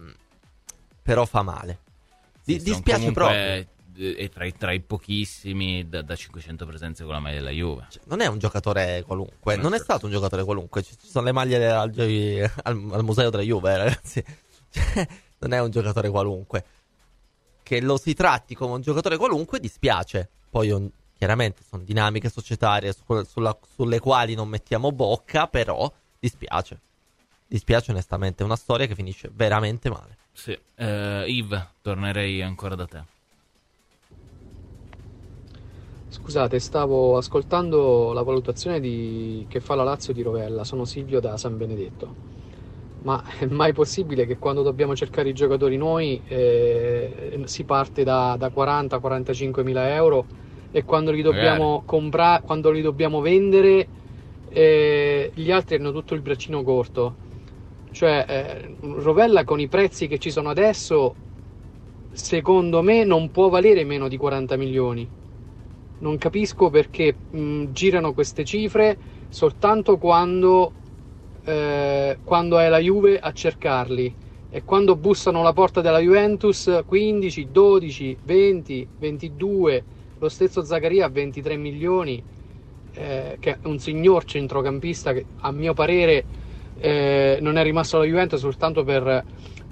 fa male. Dispiace proprio. È tra i pochissimi da 500 presenze con la maglia della Juve. Non è un giocatore qualunque. Non è stato un giocatore qualunque. Ci sono le maglie al museo della Juve, ragazzi. Non è un giocatore qualunque. Che lo si tratti come un giocatore qualunque dispiace. Poi chiaramente sono dinamiche societarie sulle quali non mettiamo bocca, però dispiace. Dispiace onestamente, è una storia che finisce veramente male. Sì. Yves, tornerei ancora da te. Scusate, stavo ascoltando la valutazione che fa la Lazio di Rovella. Sono Silvio da San Benedetto. Ma è mai possibile che quando dobbiamo cercare i giocatori noi si parte da 40-45 mila euro e quando li dobbiamo comprare, quando li dobbiamo vendere, gli altri hanno tutto il braccino corto? Cioè Rovella con i prezzi che ci sono adesso, secondo me non può valere meno di 40 milioni. Non capisco perché girano queste cifre soltanto quando è la Juve a cercarli, e quando bussano alla porta della Juventus 15, 12, 20, 22, lo stesso Zaccaria a 23 milioni, che è un signor centrocampista che a mio parere non è rimasto alla Juventus soltanto per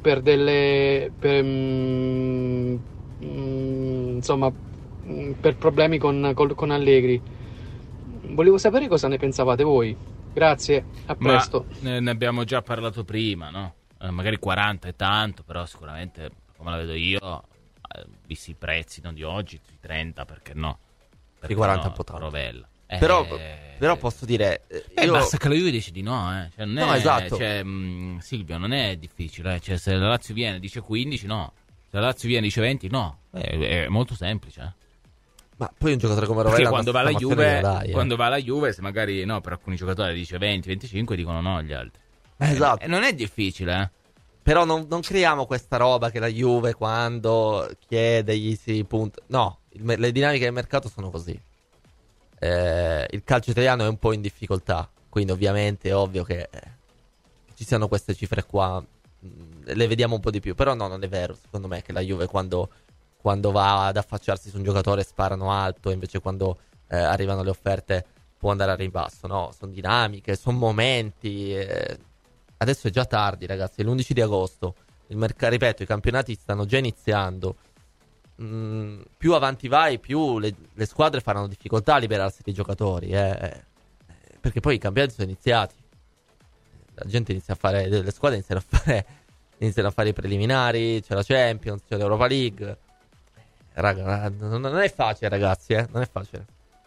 problemi con Allegri. Volevo sapere cosa ne pensavate voi. Grazie, a presto. Ne abbiamo già parlato prima, no? Magari 40 è tanto, però sicuramente, come la vedo io, visti i prezzi non di oggi, 30, perché no? Perché 40 un po' tanto. Rovella. Però posso dire, basta che la Juve dice di no, Cioè, non è, esatto. Silvio, non è difficile, Cioè, se la Lazio viene e dice 15, no. Se la Lazio viene e dice 20, no. È molto semplice, Ma poi un giocatore come Rovella, perché quando va alla Juve, se magari no, per alcuni giocatori dice 20-25, dicono no agli altri. Esatto. Non è difficile, Però non creiamo questa roba che la Juve quando chiede gli punti. No, le dinamiche del mercato sono così. il calcio italiano è un po' in difficoltà, quindi ovviamente è ovvio che ci siano queste cifre qua, le vediamo un po' di più, però no, non è vero secondo me che la Juve quando va ad affacciarsi su un giocatore sparano alto, invece quando arrivano le offerte può andare a ribasso, no? Sono dinamiche, sono momenti, adesso è già tardi ragazzi, è l'11 di agosto, ripeto, i campionati stanno già iniziando, più avanti vai più le squadre faranno difficoltà a liberarsi dei giocatori, perché poi i campionati sono iniziati, la gente inizia a fare, le squadre iniziano a fare i preliminari, c'è la Champions, c'è l'Europa League, raga, non è facile ragazzi, non è facile.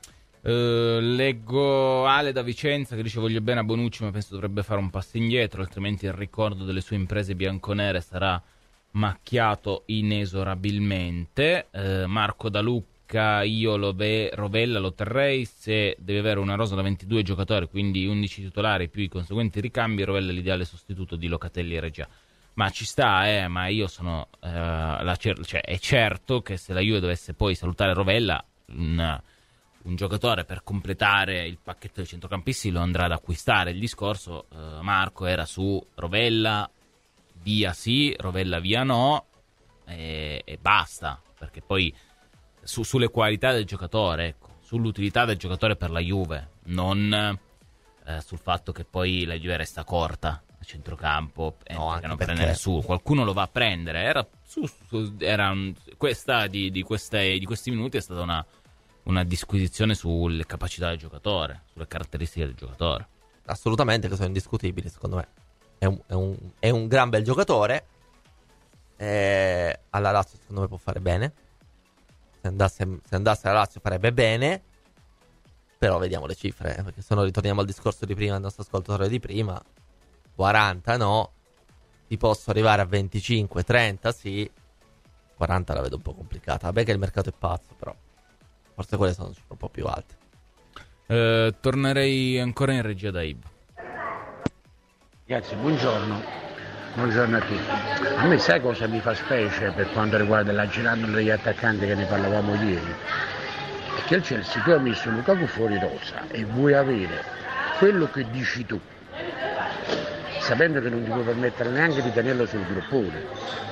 Leggo Ale da Vicenza che dice: voglio bene a Bonucci ma penso dovrebbe fare un passo indietro, altrimenti il ricordo delle sue imprese bianconere sarà macchiato inesorabilmente. Marco da Lucca: io Rovella lo terrei, se deve avere una rosa da 22 giocatori, quindi 11 titolari più i conseguenti ricambi, Rovella è l'ideale sostituto di Locatelli e Regia. Ma ci sta, ma io sono cioè è certo che se la Juve dovesse poi salutare Rovella, un giocatore per completare il pacchetto dei centrocampisti lo andrà ad acquistare. Il discorso, Marco, era su Rovella via sì, Rovella via no, e basta, perché poi sulle qualità del giocatore, ecco, sull'utilità del giocatore per la Juve, non sul fatto che poi la Juve resta corta a centrocampo, no, che non prende nessuno, qualcuno lo va a prendere. Questa di questi minuti è stata una disquisizione sulle capacità del giocatore, sulle caratteristiche del giocatore. Assolutamente, che sono indiscutibili secondo me. È un gran bel giocatore, alla Lazio secondo me può fare bene, se andasse alla Lazio farebbe bene, però vediamo le cifre, perché se no ritorniamo al discorso di prima, il nostro ascoltatore di prima, 40 no, ti posso arrivare a 25, 30 sì, 40 la vedo un po' complicata, vabbè che il mercato è pazzo, però forse quelle sono un po' più alte. Tornerei ancora in regia da Ibo. Ragazzi, buongiorno a tutti. A me sai cosa mi fa specie per quanto riguarda la girandola degli attaccanti che ne parlavamo ieri? È che il Chelsea tu hai messo Lukaku fuori rosa e vuoi avere quello che dici tu, sapendo che non ti puoi permettere neanche di tenerlo sul gruppone.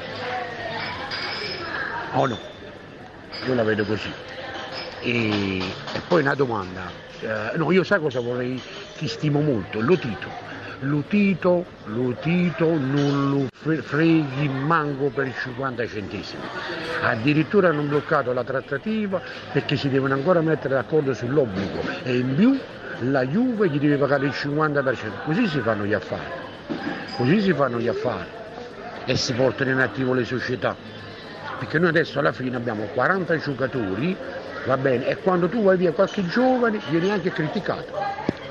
O no? Io la vedo così. E poi una domanda, no, io sai cosa vorrei, ti stimo molto, Lotito non lo freghi manco per 50 centesimi, addirittura hanno bloccato la trattativa perché si devono ancora mettere d'accordo sull'obbligo e in più la Juve gli deve pagare il 50%, così si fanno gli affari e si portano in attivo le società, perché noi adesso alla fine abbiamo 40 giocatori, va bene, e quando tu vai via qualche giovane vieni anche criticato.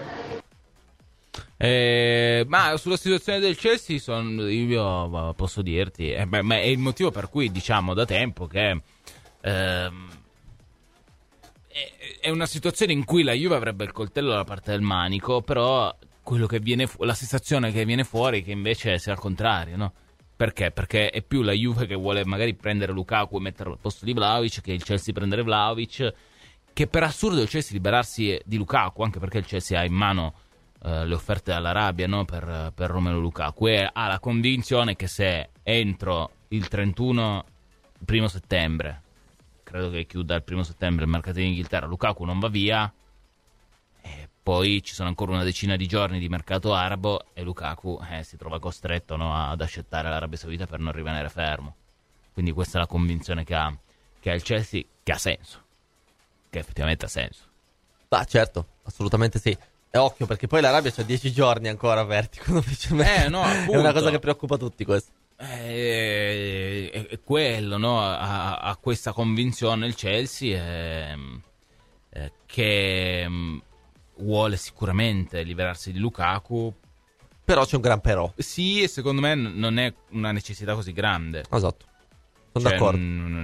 Ma sulla situazione del Chelsea io posso dirti, ma è il motivo per cui diciamo da tempo che è una situazione in cui la Juve avrebbe il coltello dalla parte del manico, però quello che viene la sensazione che viene fuori è che invece sia al contrario, no? Perché? Perché è più la Juve che vuole magari prendere Lukaku e metterlo al posto di Vlahovic che il Chelsea prendere Vlahovic, che per assurdo il Chelsea liberarsi di Lukaku, anche perché il Chelsea ha in mano le offerte dall'Arabia, no? per Romelu Lukaku, e ha la convinzione che se entro il 1 settembre, credo che chiuda il 1 settembre il mercato in Inghilterra, Lukaku non va via, e poi ci sono ancora una decina di giorni di mercato arabo e Lukaku si trova costretto, no? ad accettare l'Arabia Saudita per non rimanere fermo. Quindi questa è la convinzione che ha il Chelsea, che ha senso, che effettivamente ha senso. Ah, certo, assolutamente sì. E occhio, perché poi l'Arabia c'ha 10 giorni ancora aperti. No, è una cosa che preoccupa tutti, questo. È quello, no? Ha questa convinzione il Chelsea che vuole sicuramente liberarsi di Lukaku. Però c'è un gran però. Sì, e secondo me non è una necessità così grande. Esatto, sono d'accordo.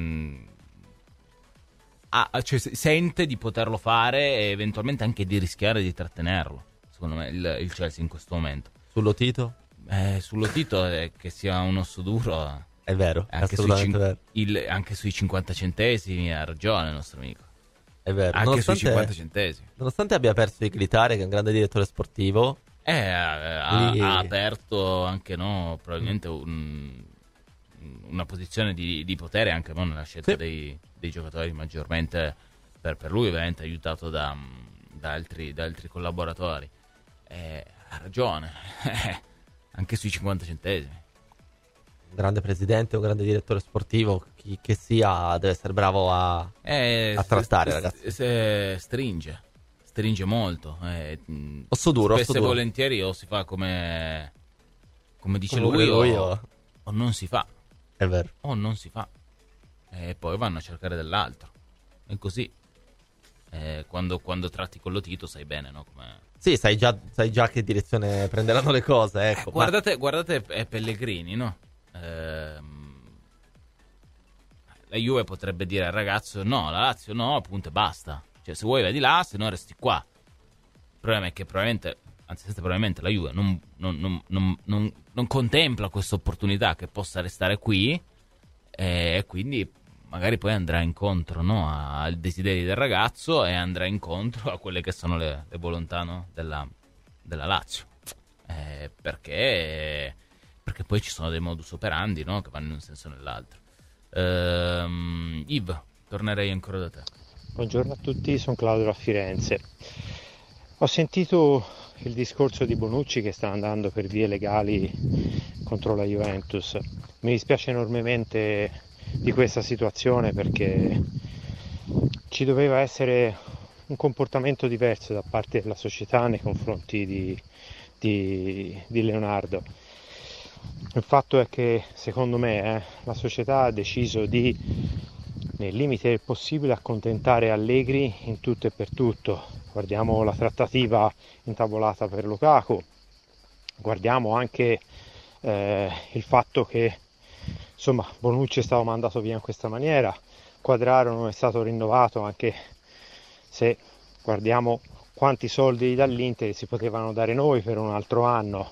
Cioè, sente di poterlo fare e eventualmente anche di rischiare di trattenerlo, secondo me, il Chelsea in questo momento. Sullo Tito? Sullo Tito è che sia un osso duro. È vero, è assolutamente vero. Anche sui 50 centesimi ha ragione il nostro amico. È vero. Anche sui 50 centesimi. Nonostante abbia perso Iglitare, che è un grande direttore sportivo, ha aperto anche probabilmente una posizione di potere anche nella scelta dei giocatori, maggiormente per lui, ovviamente aiutato da altri collaboratori. Ha ragione, anche sui 50 centesimi. Un grande presidente, un grande direttore sportivo, chi che sia, deve essere bravo a trattare, ragazzi. Stringe molto. Osso duro. Spesso e volentieri o si fa come dice lui o non si fa. È vero. O non si fa. E poi vanno a cercare dell'altro. È così. Quando tratti con Lotito sai bene, no? Sì, sai già che direzione prenderanno le cose, ecco. Guardate Pellegrini, no? La Juve potrebbe dire al ragazzo no, la Lazio no, appunto e basta. Cioè, se vuoi vai di là, se no resti qua. Il problema è che probabilmente la Juve non contempla questa opportunità che possa restare qui, e quindi magari poi andrà incontro, no, al desiderio del ragazzo e andrà incontro a quelle che sono le volontà, no, della Lazio, perché poi ci sono dei modus operandi, no, che vanno in un senso o nell'altro. Yves, tornerei ancora da te. Buongiorno a tutti, sono Claudio da Firenze. Ho sentito il discorso di Bonucci che sta andando per vie legali contro la Juventus. Mi dispiace enormemente di questa situazione, perché ci doveva essere un comportamento diverso da parte della società nei confronti di Leonardo. Il fatto è che secondo me la società ha deciso di, nel limite del possibile, accontentare Allegri in tutto e per tutto. Guardiamo la trattativa intavolata per Lukaku, guardiamo anche il fatto che insomma Bonucci è stato mandato via in questa maniera, Quadraro non è stato rinnovato, anche se guardiamo quanti soldi dall'Inter si potevano dare noi per un altro anno.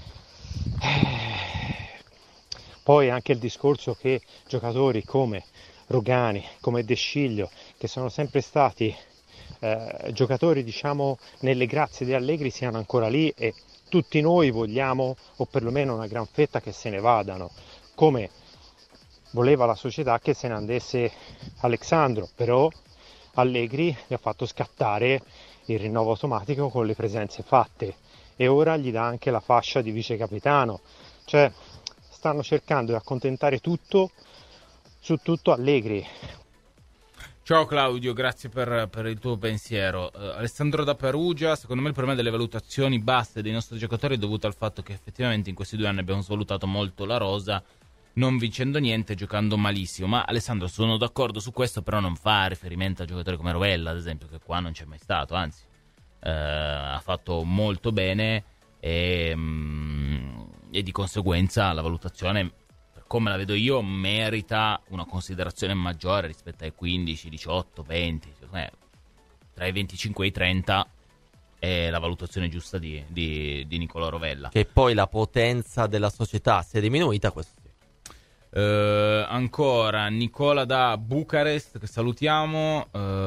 Poi anche il discorso che giocatori come Rugani, come De Sciglio, che sono sempre stati giocatori diciamo nelle grazie di Allegri, siano ancora lì, e tutti noi vogliamo, o perlomeno una gran fetta, che se ne vadano, come voleva la società che se ne andasse Alexandro, però Allegri gli ha fatto scattare il rinnovo automatico con le presenze fatte e ora gli dà anche la fascia di vice capitano. Cioè stanno cercando di accontentare tutto su tutto Allegri. Ciao Claudio, grazie per il tuo pensiero. Alessandro da Perugia: secondo me il problema delle valutazioni basse dei nostri giocatori è dovuto al fatto che effettivamente in questi 2 anni abbiamo svalutato molto la rosa, non vincendo niente, giocando malissimo. Ma Alessandro, sono d'accordo su questo, però non fa riferimento a giocatori come Rovella, ad esempio, che qua non c'è mai stato, anzi ha fatto molto bene e di conseguenza la valutazione, come la vedo io, merita una considerazione maggiore rispetto ai 15, 18, 20, tra i 25 e i 30 è la valutazione giusta di Nicolò Rovella. Che poi la potenza della società si è diminuita, questo sì. Ancora Nicola da Bucarest, che salutiamo.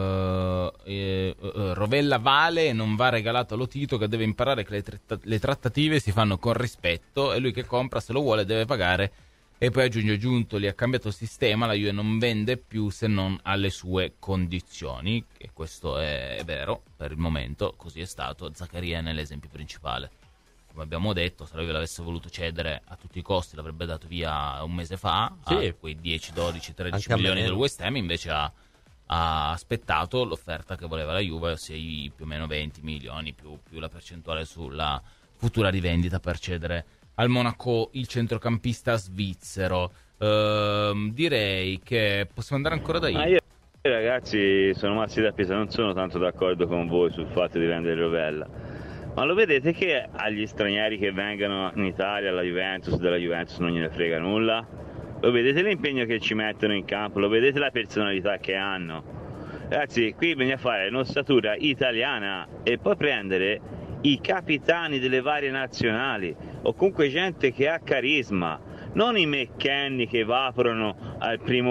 Rovella vale e non va regalato a Lotito, che deve imparare che le trattative si fanno con rispetto e lui che compra, se lo vuole, deve pagare. E poi aggiunge Giuntoli: ha cambiato il sistema, la Juve non vende più se non alle sue condizioni. E questo è vero, per il momento così è stato. Zaccaria è nell'esempio principale. Come abbiamo detto, se la Juve l'avesse voluto cedere a tutti i costi l'avrebbe dato via un mese fa, sì, a quei 10, 12, 13 anche milioni del West Ham. Invece ha aspettato l'offerta che voleva la Juve, ossia più o meno 20 milioni più la percentuale sulla futura rivendita, per cedere al Monaco il centrocampista svizzero. Direi che possiamo andare ancora da Io ragazzi sono Massi da Pisa, non sono tanto d'accordo con voi sul fatto di vendere Rovella. Ma lo vedete che agli stranieri che vengono in Italia, alla Juventus, della Juventus non gliene frega nulla? Lo vedete l'impegno che ci mettono in campo? Lo vedete la personalità che hanno? Ragazzi, qui bisogna fare l'ossatura italiana e poi prendere i capitani delle varie nazionali, o comunque gente che ha carisma, non i McKennie che evaporano al primo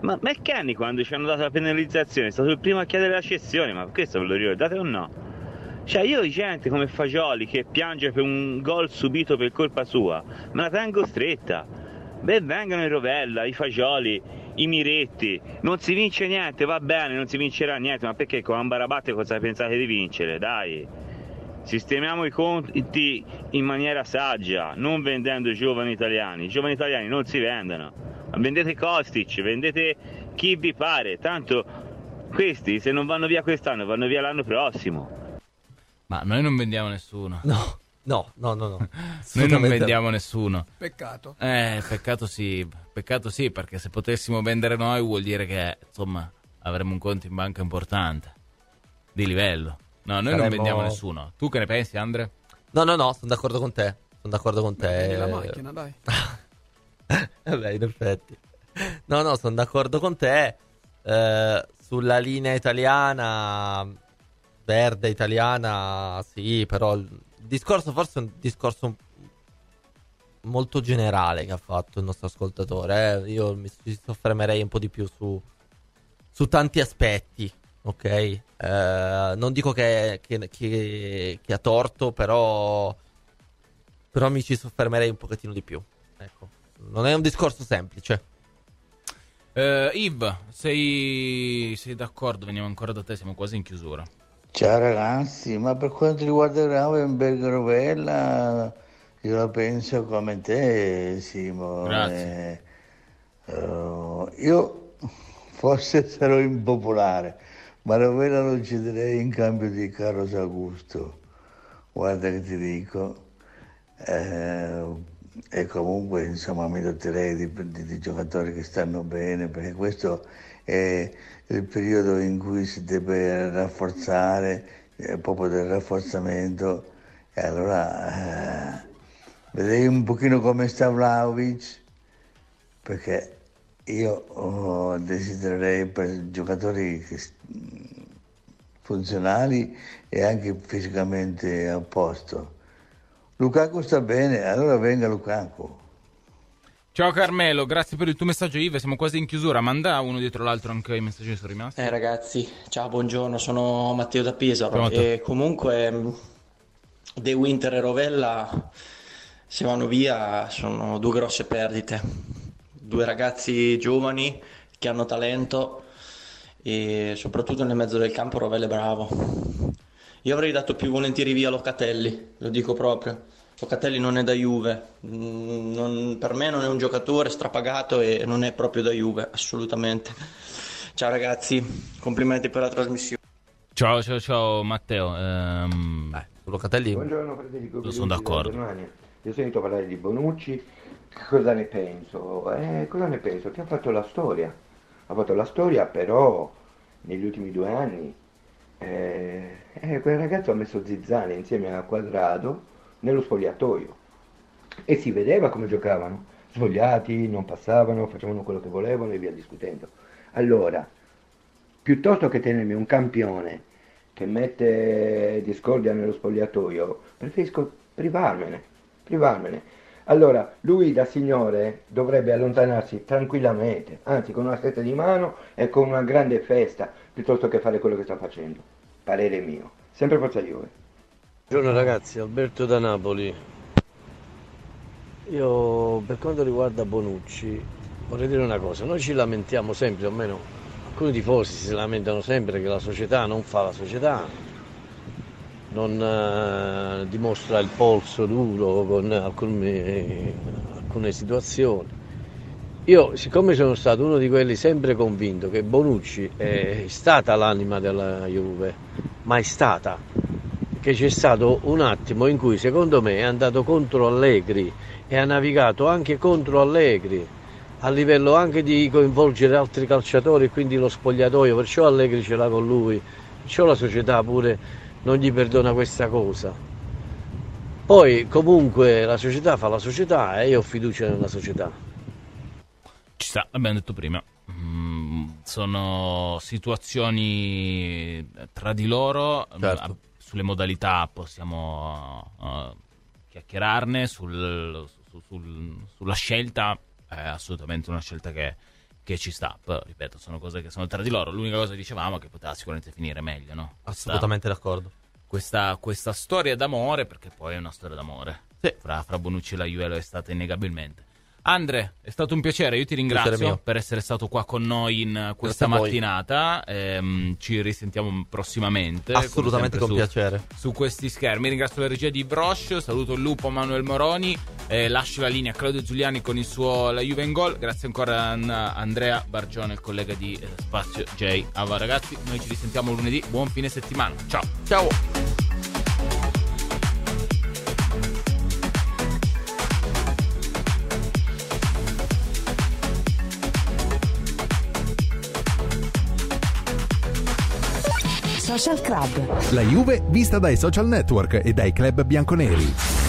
Ma McKennie quando ci hanno dato la penalizzazione è stato il primo a chiedere la cessione, ma questo ve lo ricordate o no? Cioè io gente come Fagioli che piange per un gol subito per colpa sua, me la tengo stretta. Beh, vengano i Rovella, i Fagioli, i Miretti, non si vince niente, va bene, non si vincerà niente, ma perché con Amrabat cosa pensate di vincere? Dai, sistemiamo i conti in maniera saggia, non vendendo i giovani italiani non si vendono. Vendete Kostic, vendete chi vi pare, tanto questi se non vanno via quest'anno vanno via l'anno prossimo. Ma noi non vendiamo nessuno. No. Noi non vendiamo nessuno. Peccato. Peccato sì, perché se potessimo vendere noi vuol dire che insomma avremmo un conto in banca importante, di livello. No, noi non vendiamo nessuno. Tu che ne pensi, Andre? No, sono d'accordo con te. Vendi la macchina, dai. Vabbè, in effetti. No, sono d'accordo con te. Sulla linea italiana, verde italiana, sì, però il discorso forse è un discorso molto generale che ha fatto il nostro ascoltatore. Io mi soffermerei un po' di più su tanti aspetti, ok? Non dico che ha torto, però mi ci soffermerei un pochettino di più, ecco. Non è un discorso semplice. Yves, sei d'accordo? Veniamo ancora da te, siamo quasi in chiusura. Ciao ragazzi, ma per quanto riguarda Gravenberg Rovella, io la penso come te, Simo. Grazie. Io forse sarò impopolare, ma Rovella lo cederei in cambio di Carlos Augusto. Guarda che ti dico. E comunque insomma mi doterei di giocatori che stanno bene, perché questo è il periodo in cui si deve rafforzare, proprio del rafforzamento, e allora vedrei un pochino come sta Vlahovic, perché io desidererei per giocatori funzionali e anche fisicamente a posto. Lukaku sta bene, allora venga Lukaku. Ciao Carmelo, grazie per il tuo messaggio. Yves, siamo quasi in chiusura, manda uno dietro l'altro anche i messaggi che sono rimasti. Ragazzi, ciao, buongiorno, sono Matteo da Pesaro. Ciao, e comunque De Winter e Rovella, se vanno via, sono due grosse perdite. Due ragazzi giovani che hanno talento e soprattutto nel mezzo del campo Rovella è bravo. Io avrei dato più volentieri via Locatelli, lo dico proprio. Locatelli non è da Juve, per me non è un giocatore strapagato e non è proprio da Juve, assolutamente. Ciao ragazzi, complimenti per la trasmissione. Ciao Matteo. Locatelli. Buongiorno Federico. Sono d'accordo. Io ho sentito parlare di Bonucci, cosa ne penso? Che ha fatto la storia, però negli ultimi 2 anni quel ragazzo ha messo Zizzani insieme a Quadrado nello spogliatoio e si vedeva come giocavano, svogliati, non passavano, facevano quello che volevano e via discutendo. Allora, piuttosto che tenermi un campione che mette discordia nello spogliatoio, preferisco privarmene. Allora, lui da signore dovrebbe allontanarsi tranquillamente, anzi con una stretta di mano e con una grande festa, piuttosto che fare quello che sta facendo. Parere mio. Sempre Forza Juve. Buongiorno ragazzi, Alberto da Napoli. Io per quanto riguarda Bonucci vorrei dire una cosa, noi ci lamentiamo sempre, o almeno alcuni tifosi si lamentano sempre che la società non fa la società, non dimostra il polso duro con alcune situazioni. Io, siccome sono stato uno di quelli sempre convinto che Bonucci è stata l'anima della Juve, ma è stata, che c'è stato un attimo in cui secondo me è andato contro Allegri e ha navigato anche contro Allegri, a livello anche di coinvolgere altri calciatori, quindi lo spogliatoio, perciò Allegri ce l'ha con lui, perciò la società pure non gli perdona questa cosa. Poi comunque la società fa la società e io ho fiducia nella società. Ci sta, l'abbiamo detto prima. Sono situazioni tra di loro, certo. Sulle modalità possiamo chiacchierarne, sulla scelta è assolutamente una scelta che che ci sta, però ripeto, sono cose che sono tra di loro. L'unica cosa che dicevamo è che poteva sicuramente finire meglio, no? Assolutamente d'accordo. Questa storia d'amore, perché poi è una storia d'amore, sì, fra Bonucci e la Juve lo è stata innegabilmente. Andre, è stato un piacere, io ti ringrazio per essere stato qua con noi in questa mattinata, ci risentiamo prossimamente. Assolutamente con piacere. Su questi schermi, ringrazio la regia di Brosh, saluto il lupo Manuel Moroni, lascio la linea a Claudio Giuliani con il suo La Juve in Gol, grazie ancora a Andrea Bargione, il collega di Spazio J. Ava ragazzi, noi ci risentiamo lunedì, buon fine settimana, ciao! Ciao! Social Club. La Juve vista dai social network e dai club bianconeri.